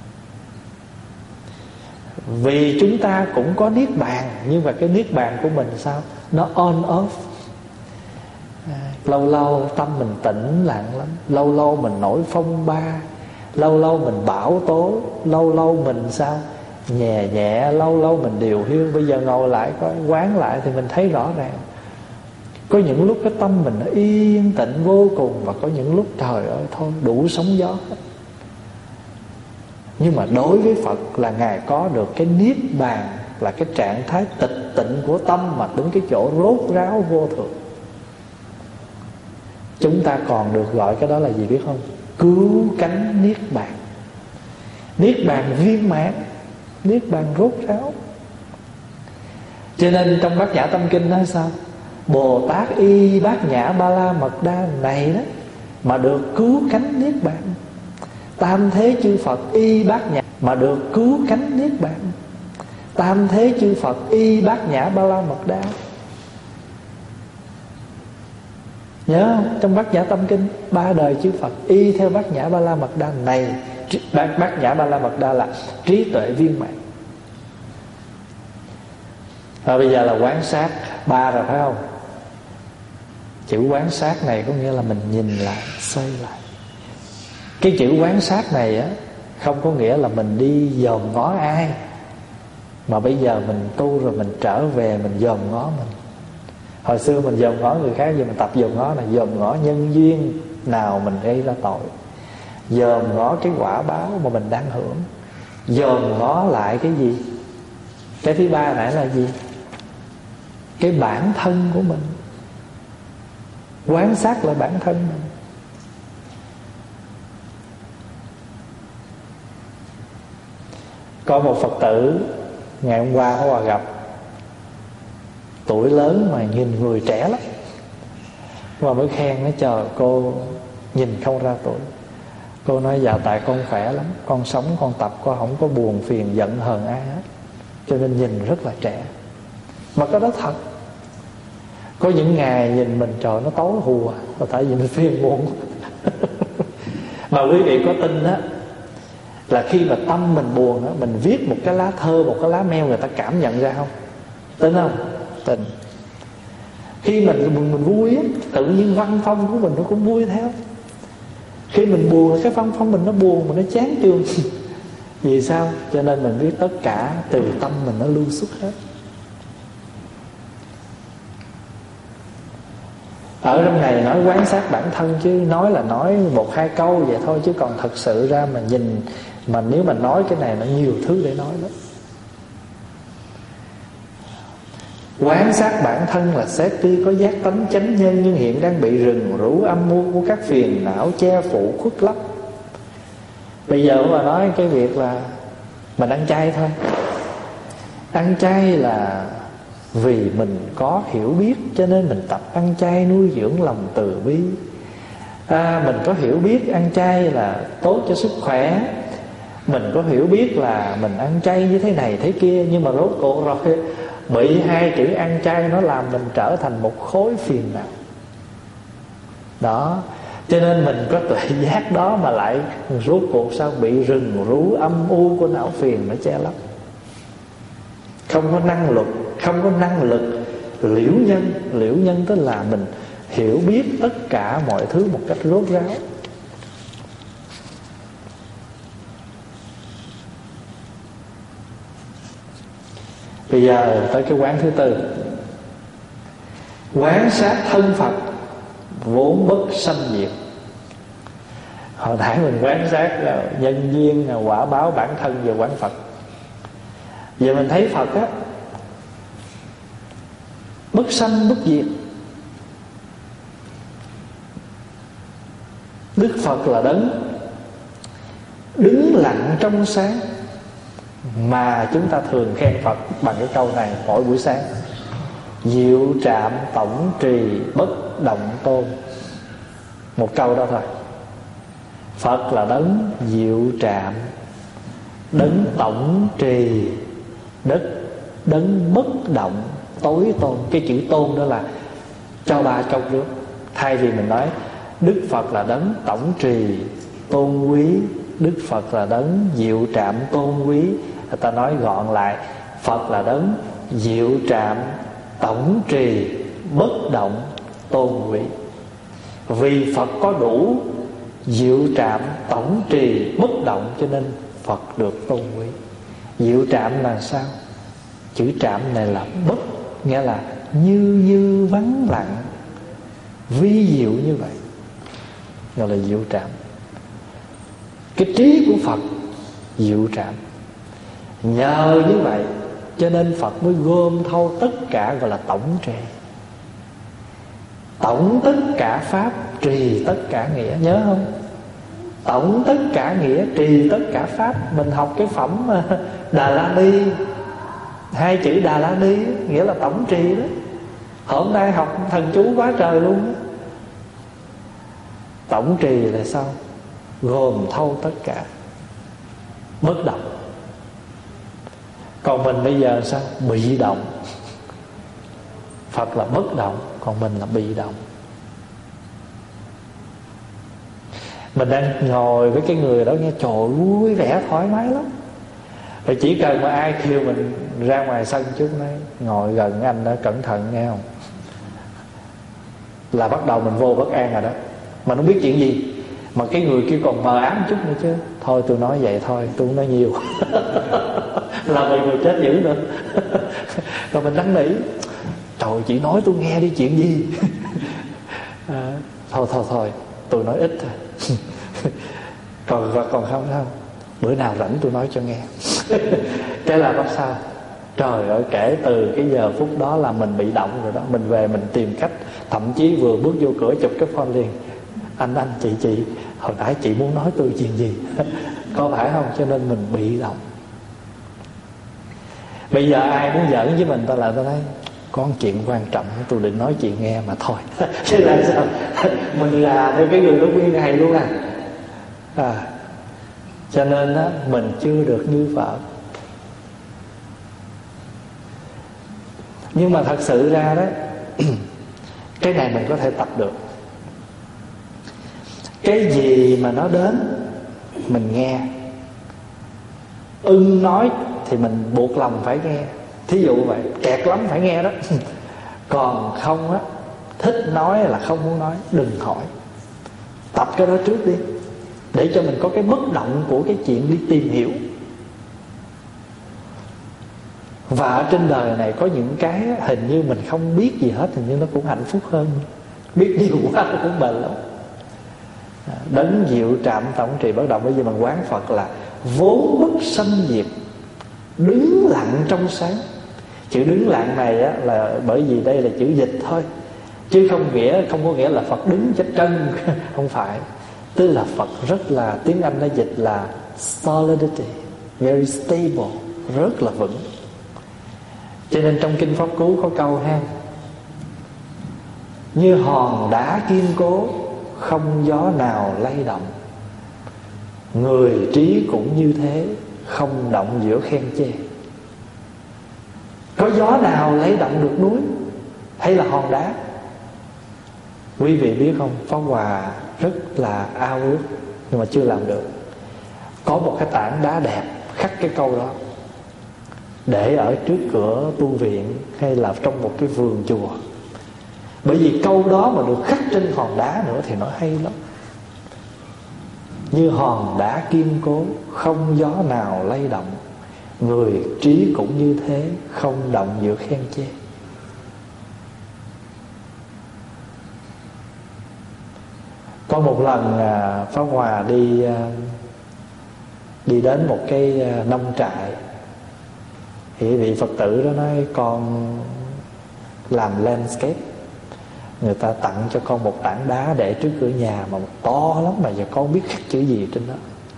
B: Vì chúng ta cũng có Niết Bàn, nhưng mà cái Niết Bàn của mình sao? Nó on off. à, Lâu lâu tâm mình tĩnh lặng lắm. Lâu lâu mình nổi phong ba. Lâu lâu mình bão tố. Lâu lâu mình sao? Nhẹ nhẹ. Lâu lâu mình điều hiu. Bây giờ ngồi lại coi, quán lại thì mình thấy rõ ràng. Có những lúc cái tâm mình nó yên tĩnh vô cùng, và có những lúc trời ơi thôi đủ sóng gió. Nhưng mà đối với Phật là Ngài có được cái Niết Bàn, là cái trạng thái tịch tịnh của tâm mà đến cái chỗ rốt ráo vô thượng. Chúng ta còn được gọi cái đó là gì biết không? Cứu cánh Niết Bàn. Niết Bàn viên mãn, Niết Bàn rốt ráo. Cho nên trong Bát Nhã Tâm Kinh nói sao? Bồ Tát Y Bát Nhã Ba La Mật Đa này đó mà được cứu cánh Niết Bàn. Tam thế chư Phật Y Bát Nhã mà được cứu cánh Niết Bàn. Tam thế chư Phật Y Bát Nhã Ba La Mật Đa. Nhớ không? Trong Bát Nhã Tâm Kinh, ba đời chư Phật y theo Bát Nhã Ba La Mật Đa này. Bát, bát Nhã Ba La Mật Đa là trí tuệ viên mãn. Và bây giờ là quán sát ba rồi phải không? Chữ quán sát này có nghĩa là mình nhìn lại, xoay lại. Cái chữ quán sát này á, không có nghĩa là mình đi dòm ngó ai, mà bây giờ mình tu rồi mình trở về mình dòm ngó mình. Hồi xưa mình dòm ngó người khác, giờ mình tập dòm ngó này, dòm ngó nhân duyên nào mình gây ra tội, dòm ngó cái quả báo mà mình đang hưởng, dòm ngó lại cái gì? Cái thứ ba nãy là gì? Cái bản thân của mình. Quán sát lại bản thân mình. Có một Phật tử ngày hôm qua có gặp, tuổi lớn mà nhìn người trẻ lắm, mà mới khen nó, chờ cô nhìn không ra tuổi. Cô nói dạ tại con khỏe lắm, con sống con tập con không có buồn phiền giận hờn ai hết, cho nên nhìn rất là trẻ. Mà cái đó thật. Có những ngày nhìn mình trời nó tối hùa, là tại vì mình phiền muộn. Mà quý vị có tin đó, là khi mà tâm mình buồn á, mình viết một cái lá thơ, một cái lá mail, người ta cảm nhận ra không? Tin không? Tin. Khi mình mình, mình vui á, tự nhiên văn phong của mình nó cũng vui theo. Khi mình buồn, cái phong phong mình nó buồn, mình nó chán chường. Vì sao? Cho nên mình biết tất cả từ tâm mình nó lưu xuất hết. Ở trong này nói quán sát bản thân, chứ nói là nói một hai câu vậy thôi, chứ còn thật sự ra mà nhìn, mà nếu mà nói cái này nó nhiều thứ để nói lắm. Quán sát bản thân là xét tuy có giác tánh chánh nhân, nhưng hiện đang bị rừng rũ âm mưu của các phiền não che phủ khuất lấp. Bây giờ mà nói cái việc là mình ăn chay thôi. Ăn chay là vì mình có hiểu biết, cho nên mình tập ăn chay nuôi dưỡng lòng từ bi. à, Mình có hiểu biết ăn chay là tốt cho sức khỏe, mình có hiểu biết là mình ăn chay như thế này thế kia, nhưng mà rốt cuộc rồi bị hai chữ ăn chay nó làm mình trở thành một khối phiền não. Đó, cho nên mình có tuệ giác đó mà lại rốt cuộc sao bị rừng rú âm u của não phiền nó che lấp. Không có năng lực, không có năng lực liễu nhân. Liễu nhân tức là mình hiểu biết tất cả mọi thứ một cách rốt ráo. Bây giờ tới cái quán thứ tư. Quán sát thân Phật vốn bất sanh diệt. Hồi nãy mình quán sát là nhân duyên, là quả báo bản thân, về quán Phật. Giờ mình thấy Phật á, bất sanh bất diệt. Đức Phật là đấng đứng lặng trong sáng, mà chúng ta thường khen Phật bằng cái câu này mỗi buổi sáng: diệu trạm tổng trì bất động tôn. Một câu đó thôi. Phật là đấng diệu trạm, đấng tổng trì, đất đấng bất động tối tôn. Cái chữ tôn đó là cho ba câu trước. Thay vì mình nói Đức Phật là đấng tổng trì tôn quý, Đức Phật là đấng diệu trạm tôn quý, người ta nói gọn lại: Phật là đấng diệu trạm tổng trì bất động tôn quý. Vì Phật có đủ diệu trạm tổng trì bất động, cho nên Phật được tôn quý. Diệu trạm là sao? Chữ trạm này là bất, nghĩa là như như vắng lặng, vi diệu như vậy, gọi là diệu trạm. Cái trí của Phật diệu trạm. Nhờ như vậy cho nên Phật mới gom thâu tất cả, gọi là tổng trì. Tổng tất cả pháp, trì tất cả nghĩa. Nhớ không? Tổng tất cả nghĩa, trì tất cả pháp. Mình học cái phẩm Đà La Ni, hai chữ Đà La Ni nghĩa là tổng trì đó. Hôm nay học thần chú quá trời luôn đó. Tổng trì là sao? Gồm thâu tất cả, bất động. Còn mình bây giờ sao? Bị động. Phật là bất động, còn mình là bị động. Mình đang ngồi với cái người đó nghe trời vui vẻ thoải mái lắm. Rồi chỉ cần mà ai kêu mình ra ngoài sân trước nói ngồi gần anh đó cẩn thận nghe không, là bắt đầu mình vô bất an rồi đó. Mà không biết chuyện gì, mà cái người kia còn mờ ám chút nữa chứ. Thôi tôi nói vậy thôi, tôi không nói nhiều. Là bị người chết dữ nữa. Rồi mình năn nỉ: trời, chị nói tôi nghe đi, chuyện gì? à, Thôi thôi thôi tôi nói ít thôi. Còn còn không không bữa nào rảnh tôi nói cho nghe. Cái là bắt sao? Trời ơi, kể từ cái giờ phút đó là mình bị động rồi đó. Mình về mình tìm cách, thậm chí vừa bước vô cửa chụp cái phone liền: Anh anh chị chị, hồi nãy chị muốn nói tôi chuyện gì? Có phải không? Cho nên mình bị động. Bây giờ ai muốn giỡn với mình, ta lại ta nói có một chuyện quan trọng tôi định nói chị nghe mà thôi. Chứ là sao? Mình là theo cái người đó nguyên ngày luôn à. à Cho nên á, mình chưa được như Phật. Nhưng mà thật sự ra đó, cái này mình có thể tập được. Cái gì mà nó đến mình nghe, ưng nói thì mình buộc lòng phải nghe. Thí dụ vậy, kẹt lắm phải nghe đó. Còn không á, thích nói là không muốn nói, đừng hỏi. Tập cái đó trước đi. để cho mình có cái bất động của cái chuyện đi tìm hiểu. Và ở trên đời này có những cái hình như mình không biết gì hết, hình như nó cũng hạnh phúc hơn. Biết nhiều quá nó cũng bền lắm. Đấng diệu trạm tổng trì bất động. Bây giờ mình quán Phật là vốn bất sanh diệt, đứng lặng trong sáng. Chữ đứng lặng này á, là bởi vì đây là chữ dịch thôi, chứ không nghĩa không có nghĩa là Phật đứng chết chân. Không phải. Tức là Phật rất là, tiếng Anh nó dịch là solidity, very stable, rất là vững. Cho nên trong Kinh Pháp Cú có câu ha: như hòn đá kiên cố, không gió nào lay động. Người trí cũng như thế, không động giữa khen chê. Có gió nào lay động được núi hay là hòn đá? Quý vị biết không, Pháp Hòa rất là ao ước nhưng mà chưa làm được. Có một cái tảng đá đẹp khắc cái câu đó, để ở trước cửa tu viện hay là trong một cái vườn chùa. Bởi vì câu đó mà được khắc trên hòn đá nữa thì nó hay lắm. Như hòn đá kiên cố, không gió nào lay động. Người trí cũng như thế, không động giữa khen chê. Có một lần Pháp Hòa đi Đi đến một cái nông trại, thì vị Phật tử đó nói: con làm landscape, người ta tặng cho con một tảng đá để trước cửa nhà mà to lắm, mà giờ con biết khắc chữ gì trên đó.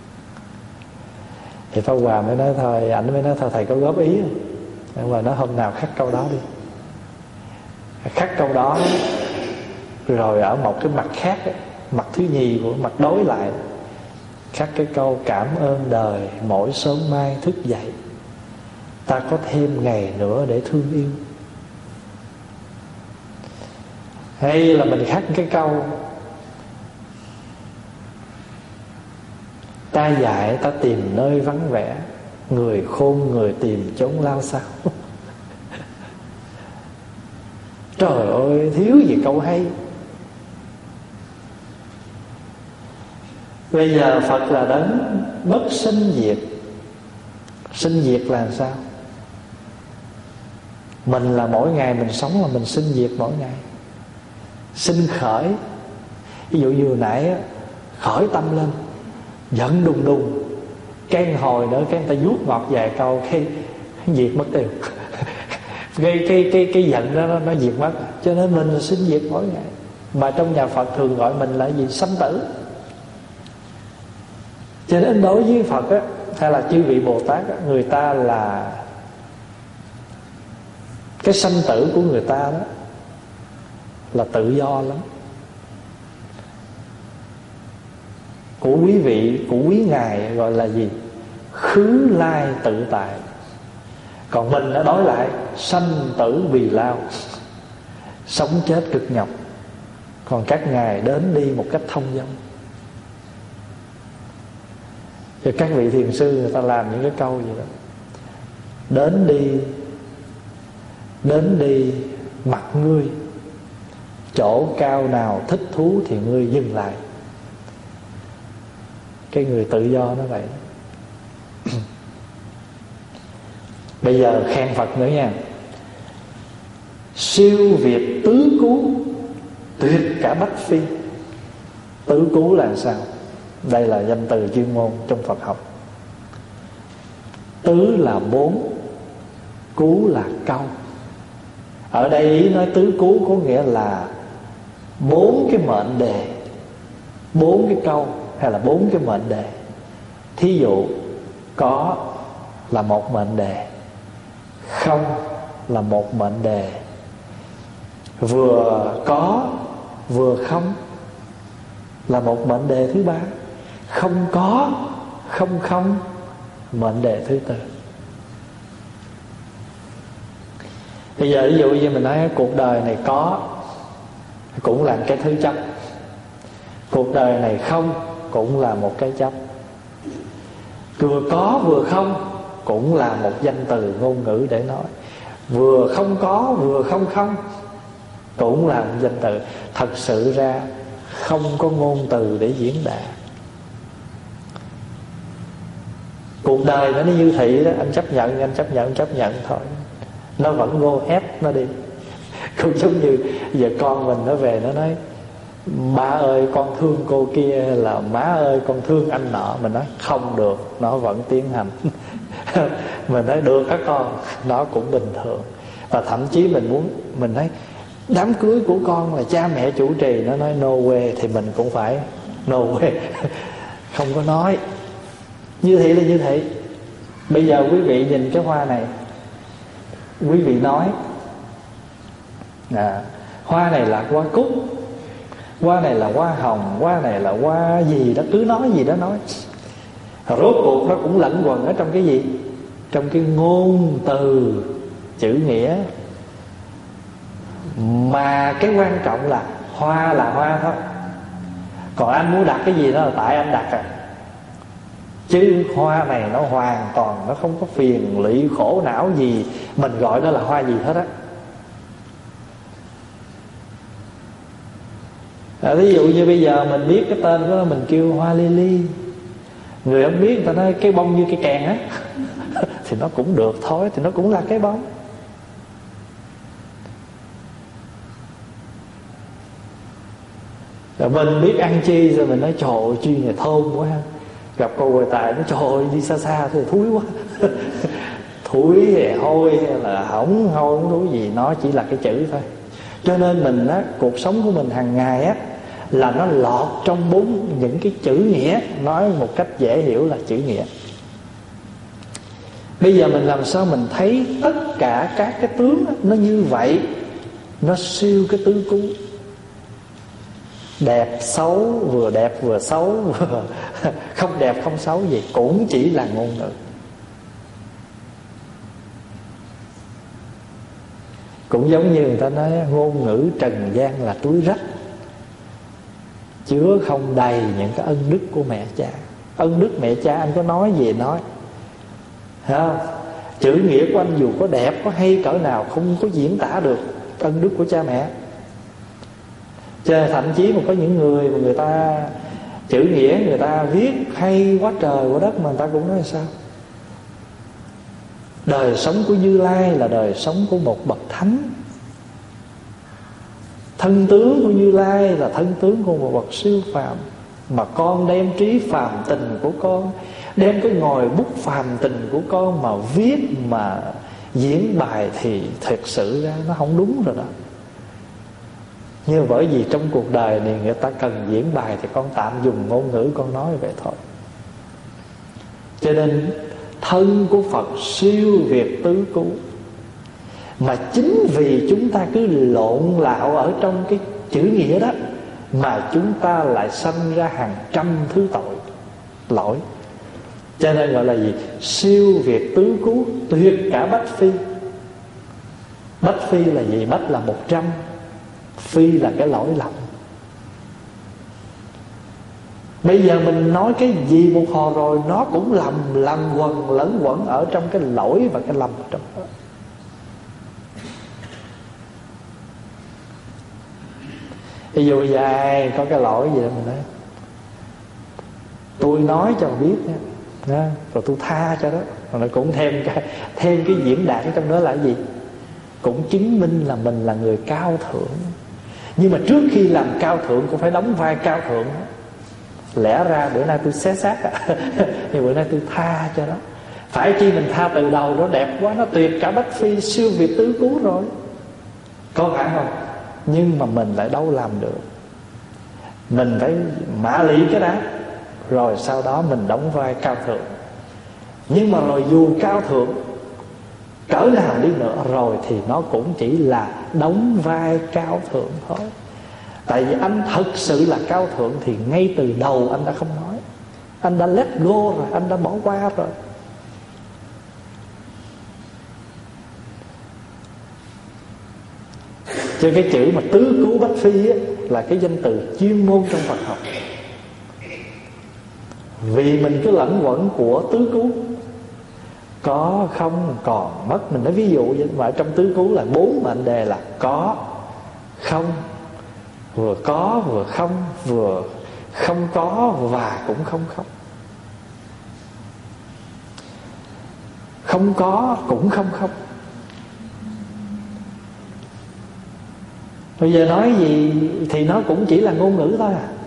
B: Thì Pháp Hòa mới nói thôi, ảnh mới nói thôi thầy có góp ý không? Pháp Hòa nói hôm nào khắc câu đó đi. Khắc câu đó rồi ở một cái mặt khác, mặt thứ nhì của mặt đối lại, khắc cái câu: cảm ơn đời mỗi sớm mai thức dậy, ta có thêm ngày nữa để thương yêu. Hay là mình khắc cái câu: ta dạy ta tìm nơi vắng vẻ, người khôn người tìm chốn lao sao. Trời ơi, thiếu gì câu hay. Bây giờ Phật là đấng bất sinh diệt. Sinh diệt là sao? Mình là mỗi ngày mình sống là mình sinh diệt mỗi ngày. Sinh khởi, ví dụ như hồi nãy khởi tâm lên, giận đùng đùng, cái hồi nữa cái người ta vuốt ngọt vài câu, cái diệt mất tiêu. cái, cái, cái, cái giận đó nó, nó diệt mất. Cho nên mình là sinh diệt mỗi ngày. Mà trong nhà Phật thường gọi mình là gì? Sanh tử. Cho nên đối với Phật á, hay là chư vị Bồ Tát á, người ta là cái sanh tử của người ta đó là tự do lắm. Của quý vị, của quý ngài gọi là gì? Khứ lai tự tại. Còn mình đã đối lại sanh tử vì lao, sống chết cực nhọc. Còn các ngài đến đi một cách thông dong. Thì các vị thiền sư người ta làm những cái câu gì đó: đến đi, đến đi mặt ngươi, chỗ cao nào thích thú thì ngươi dừng lại. Cái người tự do nó vậy. Bây giờ khen Phật nữa nha: siêu việt tứ cú, tuyệt cả bách phi. Tứ cú là sao? Đây là danh từ chuyên môn trong Phật học. Tứ là bốn, cú là câu. Ở đây ý nói tứ cú có nghĩa là bốn cái mệnh đề, bốn cái câu hay là bốn cái mệnh đề. Thí dụ có là một mệnh đề, không là một mệnh đề, vừa có vừa không là một mệnh đề thứ ba, không có không không mệnh đề thứ tư. Bây giờ ví dụ như mình nói cuộc đời này có cũng là cái thứ chấp, cuộc đời này không cũng là một cái chấp, vừa có vừa không cũng là một danh từ ngôn ngữ để nói, vừa không có vừa không không cũng là một danh từ. Thật sự ra không có ngôn từ để diễn đạt. Cuộc đời nó như thị đó, anh chấp nhận, anh chấp nhận, chấp nhận thôi. Nó vẫn go ahead, nó đi. Cũng giống như giờ con mình nó về nó nói: ba ơi con thương cô kia, là má ơi con thương anh nọ. Mình nói không được, nó vẫn tiến hành. Mình nói được các con, nó cũng bình thường. Và thậm chí mình muốn, mình nói đám cưới của con là cha mẹ chủ trì, nó nói no way, thì mình cũng phải no way. Không có nói. Như thế là như thế. Bây giờ quý vị nhìn cái hoa này, quý vị nói à, hoa này là hoa cúc, hoa này là hoa hồng, hoa này là hoa gì đó, cứ nói gì đó nói. Rốt cuộc nó cũng lẫn quẩn ở trong cái gì? Trong cái ngôn từ chữ nghĩa. Mà cái quan trọng là hoa là hoa thôi. Còn anh muốn đặt cái gì đó là tại anh đặt à. Chứ hoa này nó hoàn toàn, nó không có phiền lụy khổ não gì, mình gọi nó là hoa gì hết á. À, ví dụ như bây giờ mình biết cái tên của nó, mình kêu hoa lily. Người không biết người ta nói cái bông như cái kèn á. Thì nó cũng được thôi, thì nó cũng là cái bông. Rồi mình biết ăn chi, rồi mình nói trời ơi chi này thơm quá ha. Gặp cô Huệ Tài nó trời ơi đi xa xa thôi thúi quá. Thúi hay hôi hay là hỏng hôi không thúi gì, nó chỉ là cái chữ thôi. Cho nên mình á, cuộc sống của mình hàng ngày á, là nó lọt trong bốn những cái chữ nghĩa. Nói một cách dễ hiểu là chữ nghĩa. Bây giờ mình làm sao mình thấy tất cả các cái tướng đó, nó như vậy, nó siêu cái tứ cú. Đẹp xấu, vừa đẹp vừa xấu, vừa không đẹp không xấu gì, cũng chỉ là ngôn ngữ. Cũng giống như người ta nói ngôn ngữ trần gian là túi rách, chứa không đầy những cái ân đức của mẹ cha. Ân đức mẹ cha anh có nói gì nói, thấy không? Chữ nghĩa của anh dù có đẹp, có hay cỡ nào, không có diễn tả được ân đức của cha mẹ. Thậm chí mà có những người mà người ta chữ nghĩa người ta viết hay quá trời quá đất, mà người ta cũng nói là sao? Đời sống của Như Lai là đời sống của một bậc thánh. Thân tướng của Như Lai là thân tướng của một bậc siêu phàm. Mà con đem trí phàm tình của con, đem cái ngòi bút phàm tình của con mà viết, mà diễn bài, thì thật sự ra nó không đúng rồi đó. Nhưng bởi vì trong cuộc đời này người ta cần diễn bài, thì con tạm dùng ngôn ngữ con nói vậy thôi. Cho nên thân của Phật siêu việt tứ cú. Mà chính vì chúng ta cứ lộn lạo ở trong cái chữ nghĩa đó, mà chúng ta lại sanh ra hàng trăm thứ tội lỗi. Cho nên gọi là gì? Siêu việt tứ cú, tuyệt cả bách phi. Bách phi là gì? Bách là một trăm, phi là cái lỗi lầm. Bây giờ mình nói cái gì một hồi rồi, nó cũng lầm lầm quần lẫn quẩn ở trong cái lỗi và cái lầm trong đó. Ví dụ bây giờ ai có cái lỗi gì đó mình nói, tôi nói cho biết nha, rồi tôi tha cho đó. Rồi nó cũng thêm cái, thêm cái diễn đạt ở trong đó là cái gì? Cũng chứng minh là mình là người cao thượng. Nhưng mà trước khi làm cao thượng cũng phải đóng vai cao thượng. Lẽ ra bữa nay tôi xé xác à. Nhưng bữa nay tôi tha cho đó. Phải chi mình tha từ đầu, nó đẹp quá, nó tuyệt cả bách phi, siêu việt tứ cú rồi, có phải không? Nhưng mà mình lại đâu làm được. Mình phải mã lý cái đó, rồi sau đó mình đóng vai cao thượng. Nhưng mà rồi dù cao thượng cỡ nào đi nữa, rồi thì nó cũng chỉ là đóng vai cao thượng thôi. Tại vì anh thật sự là cao thượng thì ngay từ đầu anh đã không nói, anh đã let go rồi, anh đã bỏ qua rồi. Cho cái chữ mà tứ cú bách phi ấy, là cái danh từ chuyên môn trong Phật học. Vì mình cứ lẫn quẩn của tứ cú, có không còn mất. Mình nói ví dụ vậy, mà trong tứ cú là bốn mệnh đề là có, không, vừa có vừa không, vừa không có và cũng không không. không có cũng không không. Bây giờ nói gì thì nó cũng chỉ là ngôn ngữ thôi à.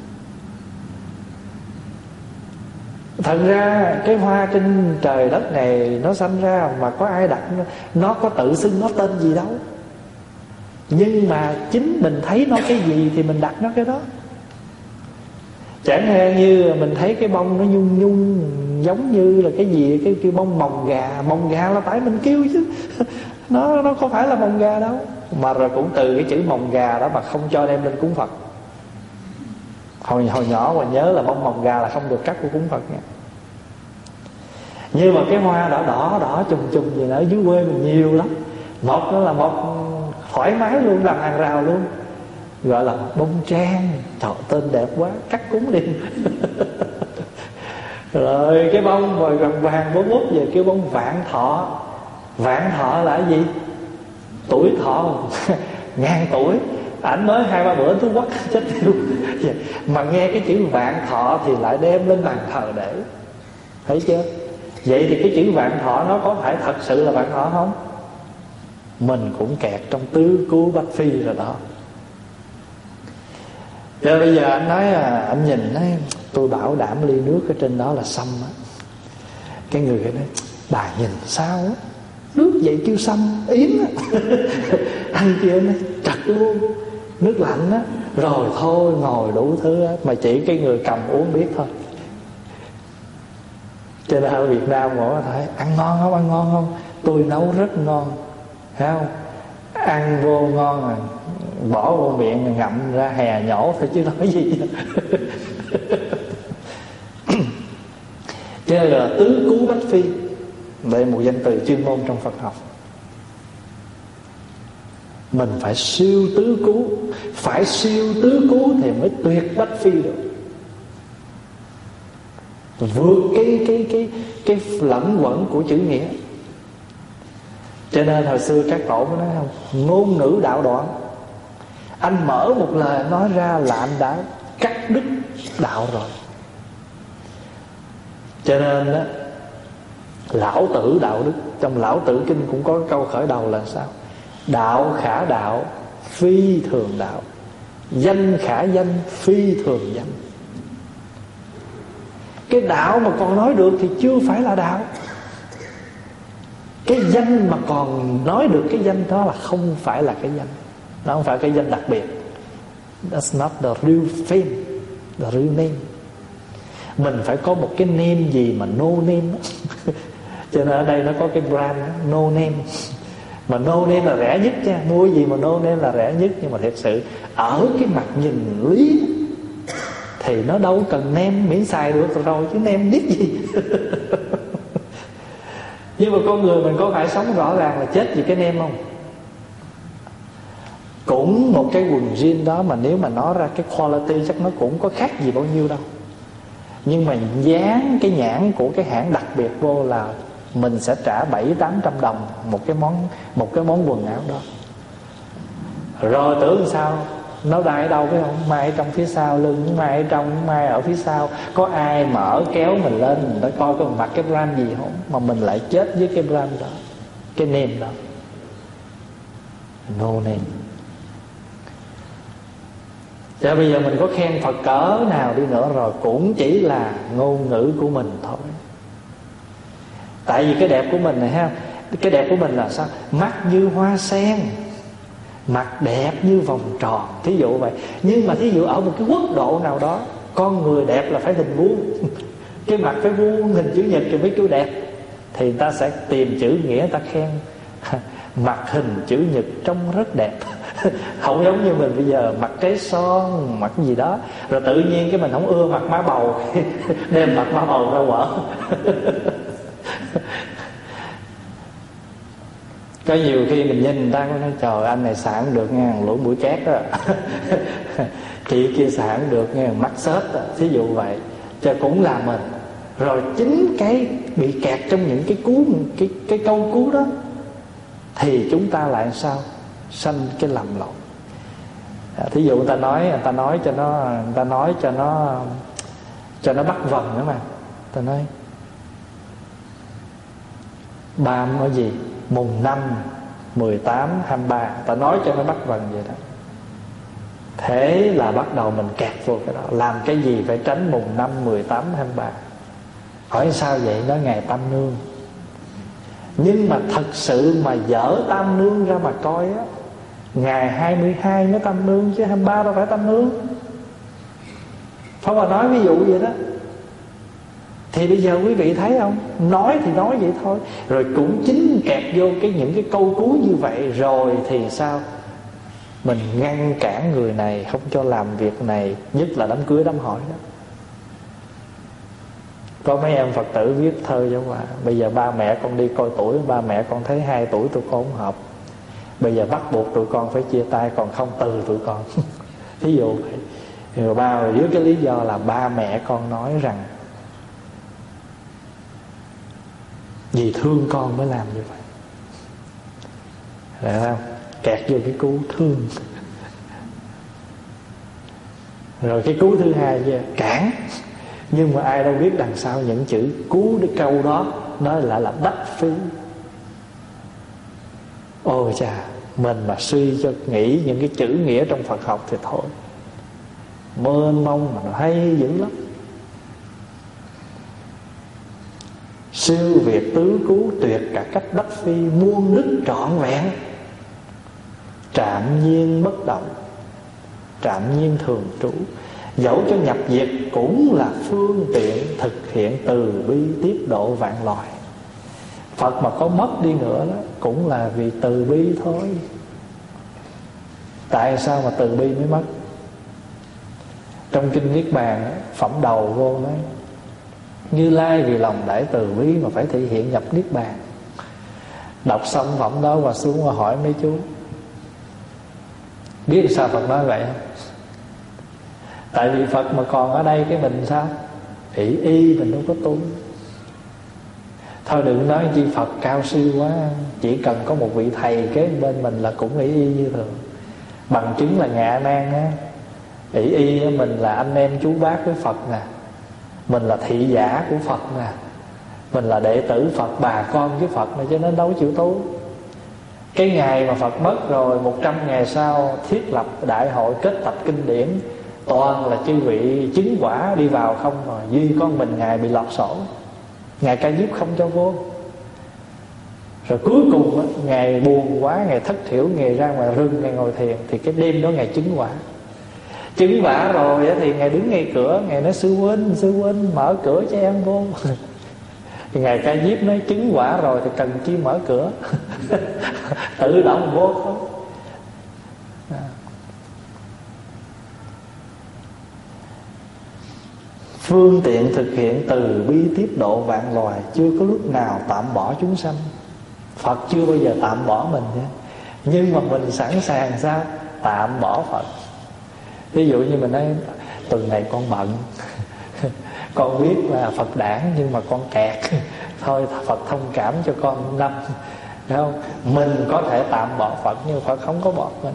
B: Thật ra cái hoa trên trời đất này nó sanh ra mà có ai đặt nó, nó có tự xưng nó tên gì đâu. Nhưng mà chính mình thấy nó cái gì thì mình đặt nó cái đó. Chẳng hạn như mình thấy cái bông nó nhung nhung giống như là cái gì, cái kêu bông mồng gà. Mồng gà là tại mình kêu chứ Nó nó không phải là mồng gà đâu. Mà rồi cũng từ cái chữ mồng gà đó mà không cho đem lên cúng Phật. Hồi, hồi nhỏ mà nhớ là bông mồng gà là không được cắt của cúng Phật nha. Nhưng mà cái hoa đỏ đỏ đỏ trùng trùng gì ở dưới quê mình nhiều lắm. Một nó là một thoải mái luôn, làm hàng rào luôn, gọi là bông trang. Trời, tên đẹp quá, cắt cúng đi. Rồi cái bông rồi gần vàng bốn út về kêu bông vạn thọ. Vạn thọ là cái gì? Tuổi thọ ngàn tuổi. Ảnh mới hai ba bữa tôi quắt chết tiêu. Mà nghe cái chữ vạn thọ thì lại đem lên bàn thờ để. Thấy chưa? Vậy thì cái chữ vạn thọ nó có phải thật sự là vạn thọ không? Mình cũng kẹt trong tứ cứu bách phi rồi đó. Giờ bây giờ anh nói à, anh nhìn nói tôi bảo đảm ly nước ở trên đó là sâm á. Cái người nói bà nhìn sao á, nước vậy kêu sâm yến á. Anh kia nói trật luôn, nước lạnh á. Rồi thôi ngồi đủ thứ á, mà chỉ cái người cầm uống biết thôi. Cho nên ở Việt Nam mà thấy ăn ngon không, ăn ngon không? Tôi nấu rất ngon, thấy không? Ăn vô ngon à, bỏ vô miệng ngậm ra hè nhổ thôi chứ nói gì. Cho nên là tứ cứu bách phi, đây một danh từ chuyên môn trong Phật học. Mình phải siêu tứ cứu, phải siêu tứ cứu thì mới tuyệt bách phi được, vượt cái cái cái cái lẫn quẩn của chữ nghĩa. Cho nên hồi xưa các tổ mới nói không, ngôn ngữ đạo đoạn. Anh mở một lời nói ra là anh đã cắt đứt đạo rồi. Cho nên đó, lão tử đạo đức, trong lão tử kinh cũng có câu khởi đầu là sao? Đạo khả đạo, phi thường đạo. Danh khả danh, phi thường danh. Cái đạo mà còn nói được thì chưa phải là đạo. Cái danh mà còn nói được cái danh đó là không phải là cái danh. Nó không phải cái danh đặc biệt. That's not the real fame, the real name. Mình phải có một cái name gì mà no name. Cho nên ở đây nó có cái brand no name. Mà no name là rẻ nhất nha. Mua gì mà no name là rẻ nhất. Nhưng mà thật sự ở cái mặt nhìn lý thì nó đâu cần name, miễn xài được rồi chứ name biết gì. Nhưng mà con người mình có phải sống rõ ràng là chết vì cái name không? Cũng một cái quần jean đó mà nếu mà nói ra cái quality chắc nó cũng có khác gì bao nhiêu đâu. Nhưng mà dán cái nhãn của cái hãng đặc biệt vô là mình sẽ trả bảy tám trăm đồng một cái món một cái món quần áo đó. Rồi tưởng sao? Nó đai ở đâu phải không? Mai ở trong phía sau lưng, mai ở trong, mai ở phía sau. Có ai mở kéo mình lên, mình đã coi có mặc cái brand gì không? Mà mình lại chết với cái brand đó, cái name đó. No name. Cho bây giờ mình có khen Phật cỡ nào đi nữa rồi cũng chỉ là ngôn ngữ của mình thôi. Tại vì cái đẹp của mình này ha, cái đẹp của mình là sao? Mắt như hoa sen, mặt đẹp như vòng tròn, thí dụ vậy. Nhưng mà thí dụ ở một cái quốc độ nào đó, con người đẹp là phải hình vuông, cái mặt phải vuông hình chữ nhật thì mới kêu đẹp. Thì người ta sẽ tìm chữ nghĩa, người ta khen mặt hình chữ nhật trông rất đẹp. Không giống như mình bây giờ mặt trái son, mặt gì đó. Rồi tự nhiên cái mình không ưa mặt má bầu, đem mặt má bầu ra quở. Có nhiều khi mình nhìn người ta có nói trời anh này xả được nghe lỗ mũi chét đó. Chị kia xả được nghe mắt xếch đó. Thí dụ vậy. Cho cũng là mình. Rồi chính cái bị kẹt trong những cái cú cái, cái câu cú đó thì chúng ta lại sao? Sanh cái lầm lộn. À, thí dụ người ta nói người ta nói cho nó người ta nói cho nó cho nó bắt vần nữa mà. Ta nói Ba nói gì? Mùng năm, mười tám, hai mươi ba. Ta nói cho nó bắt vần vậy đó. Thế là bắt đầu mình kẹt vô cái đó. Làm cái gì phải tránh mùng năm, mười tám, hai mươi ba. Hỏi sao vậy? Nói ngày Tam Nương. Nhưng mà thật sự mà dở Tam Nương ra mà coi á, ngày hai mươi hai mới Tam Nương chứ hai mươi ba đâu phải Tam Nương. Pháp Hòa nói ví dụ vậy đó. Thì bây giờ quý vị thấy không? Nói thì nói vậy thôi. Rồi cũng chính kẹt vô cái những cái câu cú như vậy. Rồi thì sao? Mình ngăn cản người này không cho làm việc này. Nhất là đám cưới đám hỏi đó. Có mấy em Phật tử viết thơ cho Hòa: bây giờ ba mẹ con đi coi tuổi, ba mẹ con thấy hai tuổi tụi con không hợp, bây giờ bắt buộc tụi con phải chia tay, còn không từ tụi con. Ví dụ vậy. Rồi ba dưới cái lý do là ba mẹ con nói rằng vì thương con mới làm như vậy. Được không? Kẹt vô cái cú thương. Rồi cái cú thứ hai kia cản. Nhưng mà ai đâu biết đằng sau những chữ cú cái câu đó nó lại là đắc phí. Ôi chà, mình mà suy cho nghĩ những cái chữ nghĩa trong Phật học thì thôi, mênh mông mà nó hay dữ lắm. Siêu việt tứ cú, tuyệt cả cách đắc phi, muôn đức trọn vẹn, trạm nhiên bất động, trạm nhiên thường trú, dẫu cho nhập diệt cũng là phương tiện thực hiện từ bi tiếp độ vạn loài. Phật mà có mất đi nữa đó cũng là vì từ bi thôi. Tại sao mà từ bi mới mất? Trong kinh Niết Bàn phẩm đầu vô nói: Như Lai vì lòng đại từ bi mà phải thể hiện nhập Niết Bàn. Đọc xong phẩm đó và xuống và hỏi mấy chú: biết sao Phật nói vậy không? Tại vì Phật mà còn ở đây cái mình sao? ỷ y mình đâu có tu. Thôi đừng nói chi Phật cao siêu quá, chỉ cần có một vị thầy kế bên mình là cũng ỷ y như thường. Bằng chứng là Ngài A Nan á, ỷ y mình là anh em chú bác với Phật nè, mình là thị giả của Phật nè, mình là đệ tử Phật, bà con với Phật này, cho nên đâu chịu tu. Cái ngày mà Phật mất rồi, một trăm ngày sau thiết lập đại hội kết tập kinh điển, toàn là chư vị chứng quả đi vào không, rồi duy con mình Ngài bị lọt sổ. Ngài Ca Diếp không cho vô. Rồi cuối cùng á, Ngài buồn quá, Ngài thất thiểu, Ngài ra ngoài rừng, Ngài ngồi thiền. Thì cái đêm đó Ngài chứng quả. Chứng quả rồi á, thì Ngài đứng ngay cửa, Ngài nói: sư huynh, sư huynh mở cửa cho em vô. Thì Ngài Ca Diếp nói: chứng quả rồi thì cần chi mở cửa. Tự động vô thôi. Phương tiện thực hiện từ bi tiếp độ vạn loài, chưa có lúc nào tạm bỏ chúng sanh. Phật chưa bao giờ tạm bỏ mình nhé. Nhưng mà mình sẵn sàng sao? Tạm bỏ Phật. Ví dụ như mình nói: tuần này con bận, con biết là Phật đản nhưng mà con kẹt, thôi Phật thông cảm cho con năm. Thấy không? Mình có thể tạm bỏ Phật nhưng Phật không có bỏ mình.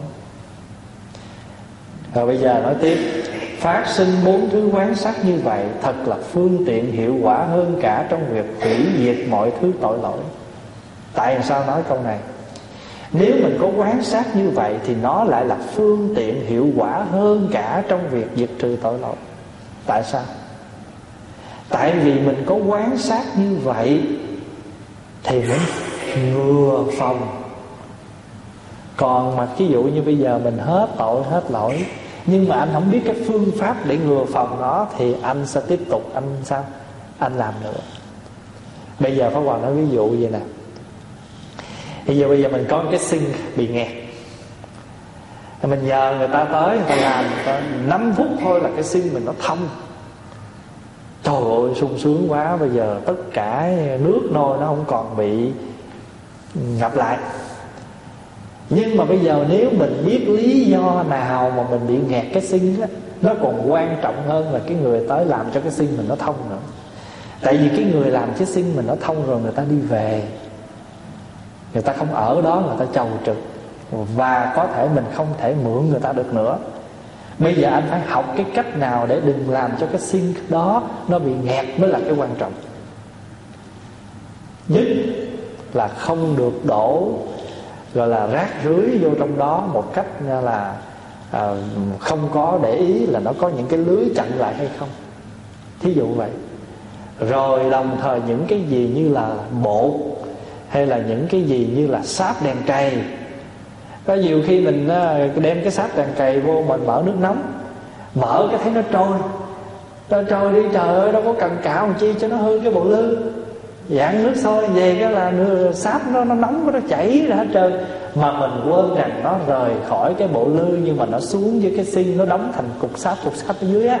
B: Rồi bây giờ nói tiếp: phát sinh bốn thứ quán sát như vậy, thật là phương tiện hiệu quả hơn cả trong việc hủy diệt mọi thứ tội lỗi. Tại sao nói câu này? Nếu mình có quán sát như vậy thì nó lại là phương tiện hiệu quả hơn cả trong việc diệt trừ tội lỗi. Tại sao? Tại vì mình có quán sát như vậy thì mới ngừa phòng. Còn mà ví dụ như bây giờ mình hết tội hết lỗi, nhưng mà anh không biết cái phương pháp để ngừa phòng nó, thì anh sẽ tiếp tục anh sao? Anh làm nữa. Bây giờ Pháp Hòa nói ví dụ vậy nè. Bây giờ bây giờ mình có cái sink bị nghẹt, mình nhờ người ta tới, người ta làm, người ta năm phút thôi là cái sink mình nó thông. Trời ơi sung sướng quá, bây giờ tất cả nước nôi nó không còn bị ngập lại. Nhưng mà bây giờ nếu mình biết lý do nào mà mình bị nghẹt cái sink á, nó còn quan trọng hơn là cái người tới làm cho cái sink mình nó thông nữa. Tại vì cái người làm cái sink mình nó thông rồi người ta đi về, người ta không ở đó, người ta chầu trực, và có thể mình không thể mượn người ta được nữa. Bây giờ anh phải học cái cách nào để đừng làm cho cái sink đó nó bị nghẹt mới là cái quan trọng nhất. là không được đổ gọi là rác rưới vô trong đó một cách là à, không có để ý là nó có những cái lưới chặn lại hay không, thí dụ vậy. Rồi đồng thời những cái gì như là bột hay là những cái gì như là sáp đèn cày, có nhiều khi mình đem cái sáp đèn cày vô mình mở nước nóng, mở cái thấy nó trôi, nó trôi đi, trời ơi đâu có cần cạo làm chi cho nó hư cái bộ lư. Dạng nước sôi về cái là sáp nó, nó nóng, nó chảy ra hết trơn. Mà mình quên rằng nó rời khỏi cái bộ lư, nhưng mà nó xuống dưới cái xin, nó đóng thành cục sáp, cục sáp ở dưới á.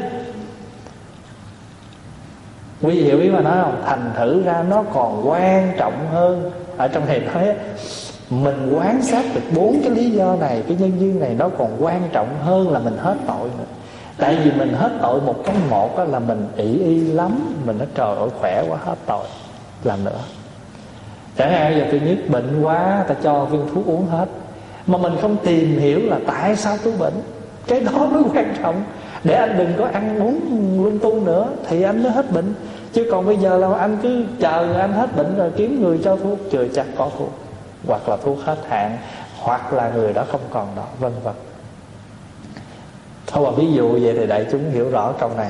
B: Quý vị hiểu ý mà nói không? Thành thử ra nó còn quan trọng hơn. Ở trong này nói mình quán sát được bốn cái lý do này, cái nhân duyên này, nó còn quan trọng hơn là mình hết tội nữa. Tại vì mình hết tội một cái một đó là mình ỷ y lắm, mình nói trời ơi khỏe quá hết tội, làm nữa. Chẳng hạn giờ tôi nhất bệnh quá, ta cho viên thuốc uống hết, mà mình không tìm hiểu là tại sao tôi bệnh, cái đó mới quan trọng. Để anh đừng có ăn uống lung tung nữa thì anh mới hết bệnh. Chứ còn bây giờ là anh cứ chờ anh hết bệnh rồi kiếm người cho thuốc, chưa chắc có thuốc, hoặc là thuốc hết hạn, hoặc là người đó không còn đó, vân vân. Thôi mà ví dụ vậy thì đại chúng hiểu rõ câu này.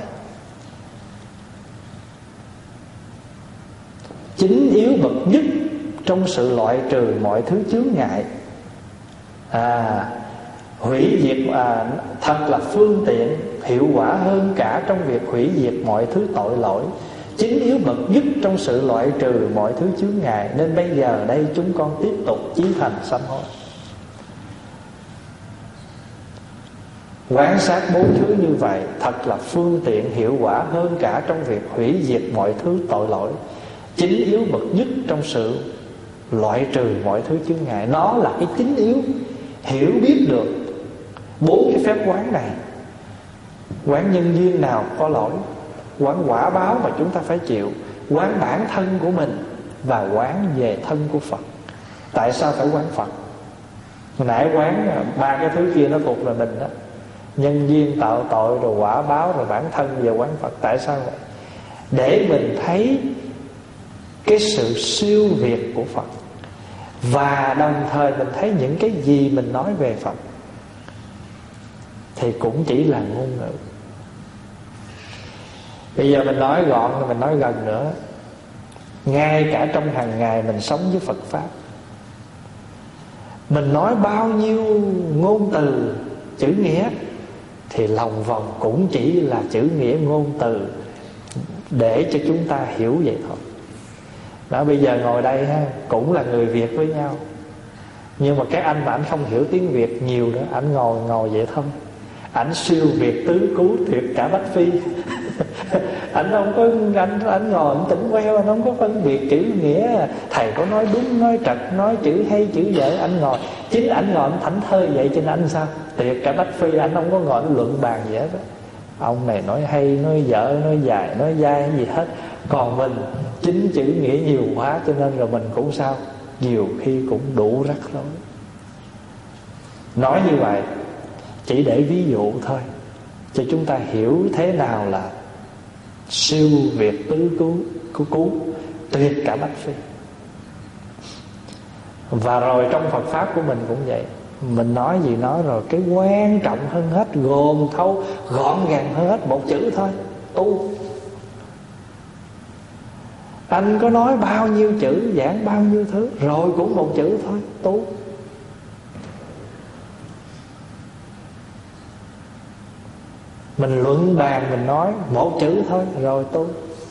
B: Chính yếu bậc nhất trong sự loại trừ mọi thứ chướng ngại, à, hủy diệt à, thật là phương tiện hiệu quả hơn cả trong việc hủy diệt mọi thứ tội lỗi. Chính yếu bậc nhất trong sự loại trừ mọi thứ chướng ngại. Nên bây giờ đây chúng con tiếp tục chí thành sám hối. Quán sát bốn thứ như vậy thật là phương tiện hiệu quả hơn cả trong việc hủy diệt mọi thứ tội lỗi. Chính yếu bậc nhất trong sự loại trừ mọi thứ chướng ngại. Nó là cái chính yếu, hiểu biết được bốn cái phép quán này. Quán nhân duyên nào có lỗi, quán quả báo mà chúng ta phải chịu, quán bản thân của mình, và quán về thân của Phật. Tại sao phải quán Phật? Hồi nãy quán ba cái thứ kia nó thuộc về mình đó, nhân duyên, tạo tội, rồi quả báo, rồi bản thân, về quán Phật. Tại sao vậy? Để mình thấy cái sự siêu việt của Phật, và đồng thời mình thấy những cái gì mình nói về Phật thì cũng chỉ là ngôn ngữ. Bây giờ mình nói gọn, mình nói gần nữa. Ngay cả trong hàng ngày mình sống với Phật Pháp, mình nói bao nhiêu ngôn từ, chữ nghĩa, thì lòng vòng cũng chỉ là chữ nghĩa, ngôn từ, để cho chúng ta hiểu vậy thôi. Đó, bây giờ ngồi đây ha, cũng là người Việt với nhau, nhưng mà các anh mà anh không hiểu tiếng Việt nhiều nữa, anh ngồi ngồi vậy thôi. Ảnh siêu việt tứ cứu tuyệt cả bách phi. Ảnh không có, anh anh ngồi anh tỉnh queo, anh không có phân biệt chữ nghĩa. Thầy có nói đúng, nói trật, nói chữ hay, chữ dở, anh ngồi. Chính ảnh ngồi anh thảnh thơi vậy, cho nên anh sao tuyệt cả bách phi. Anh không có ngồi anh luận bàn gì hết đó. Ông này nói hay, nói dở, nói dài, nói dai gì hết. Còn mình chính chữ nghĩa nhiều quá, cho nên rồi mình cũng sao, nhiều khi cũng đủ rắc rối. Nói như vậy chỉ để ví dụ thôi, cho chúng ta hiểu thế nào là siêu việt tứ cứu, cứu, cứu tuyệt cả bách phi. Và rồi trong Phật Pháp của mình cũng vậy. Mình nói gì nói rồi, cái quan trọng hơn hết, gồm thâu, gọn gàng hơn hết, một chữ thôi: tu. Anh có nói bao nhiêu chữ, giảng bao nhiêu thứ, rồi cũng một chữ thôi: tu. Mình luận bàn, mình nói một chữ thôi, rồi tu.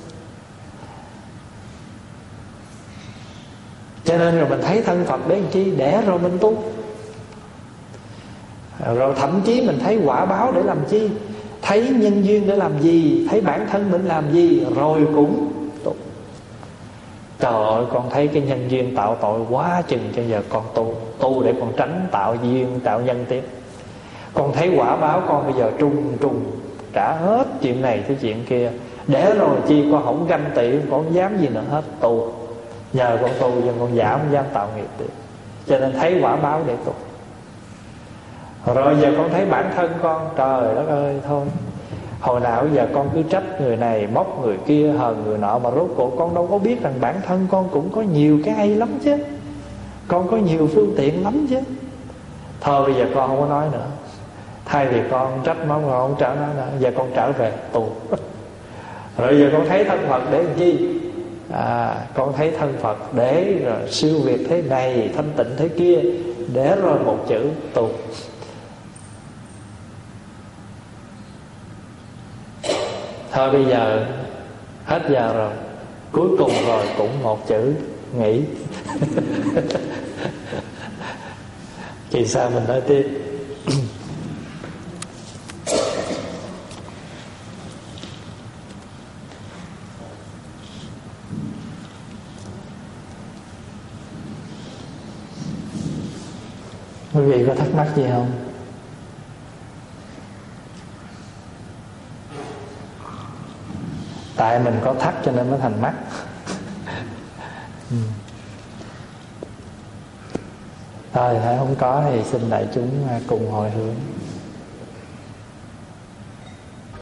B: Cho nên rồi mình thấy thân Phật để làm chi? Để rồi mình tu. Rồi thậm chí mình thấy quả báo để làm chi? Thấy nhân duyên để làm gì? Thấy bản thân mình làm gì? Rồi cũng tu. Trời ơi, con thấy cái nhân duyên tạo tội quá chừng, cho giờ con tu. Tu để con tránh tạo duyên, tạo nhân tiếp. Con thấy quả báo, con bây giờ trung trung trả hết chuyện này tới chuyện kia, để rồi chi con không ganh tị, con dám gì nữa hết. Tu, nhờ con tu cho con giảm, không dám tạo nghiệp được. Cho nên thấy quả báo để tu. Rồi giờ con thấy bản thân con, trời đất ơi, thôi Hồi nào giờ con cứ trách người này móc người kia, hờn người nọ, mà rốt cuộc con đâu có biết rằng bản thân con cũng có nhiều cái hay lắm chứ, con có nhiều phương tiện lắm chứ. Thôi bây giờ con không có nói nữa. Thay vì con trách móc, con không trở nói nữa. Giờ con trở về tu. Rồi giờ con thấy thân Phật để làm chi? À, con thấy thân Phật để rồi siêu việt thế này, thanh tịnh thế kia, để rồi một chữ tu. Thôi bây giờ hết giờ rồi, cuối cùng rồi cũng một chữ nghỉ. Kỳ sau mình nói tiếp. Quý vị có thắc mắc gì không? Tại mình có thắc cho nên mới thành mắc. Thôi,ถ้าkhông có thì xin đại chúng cùng hồi hướng.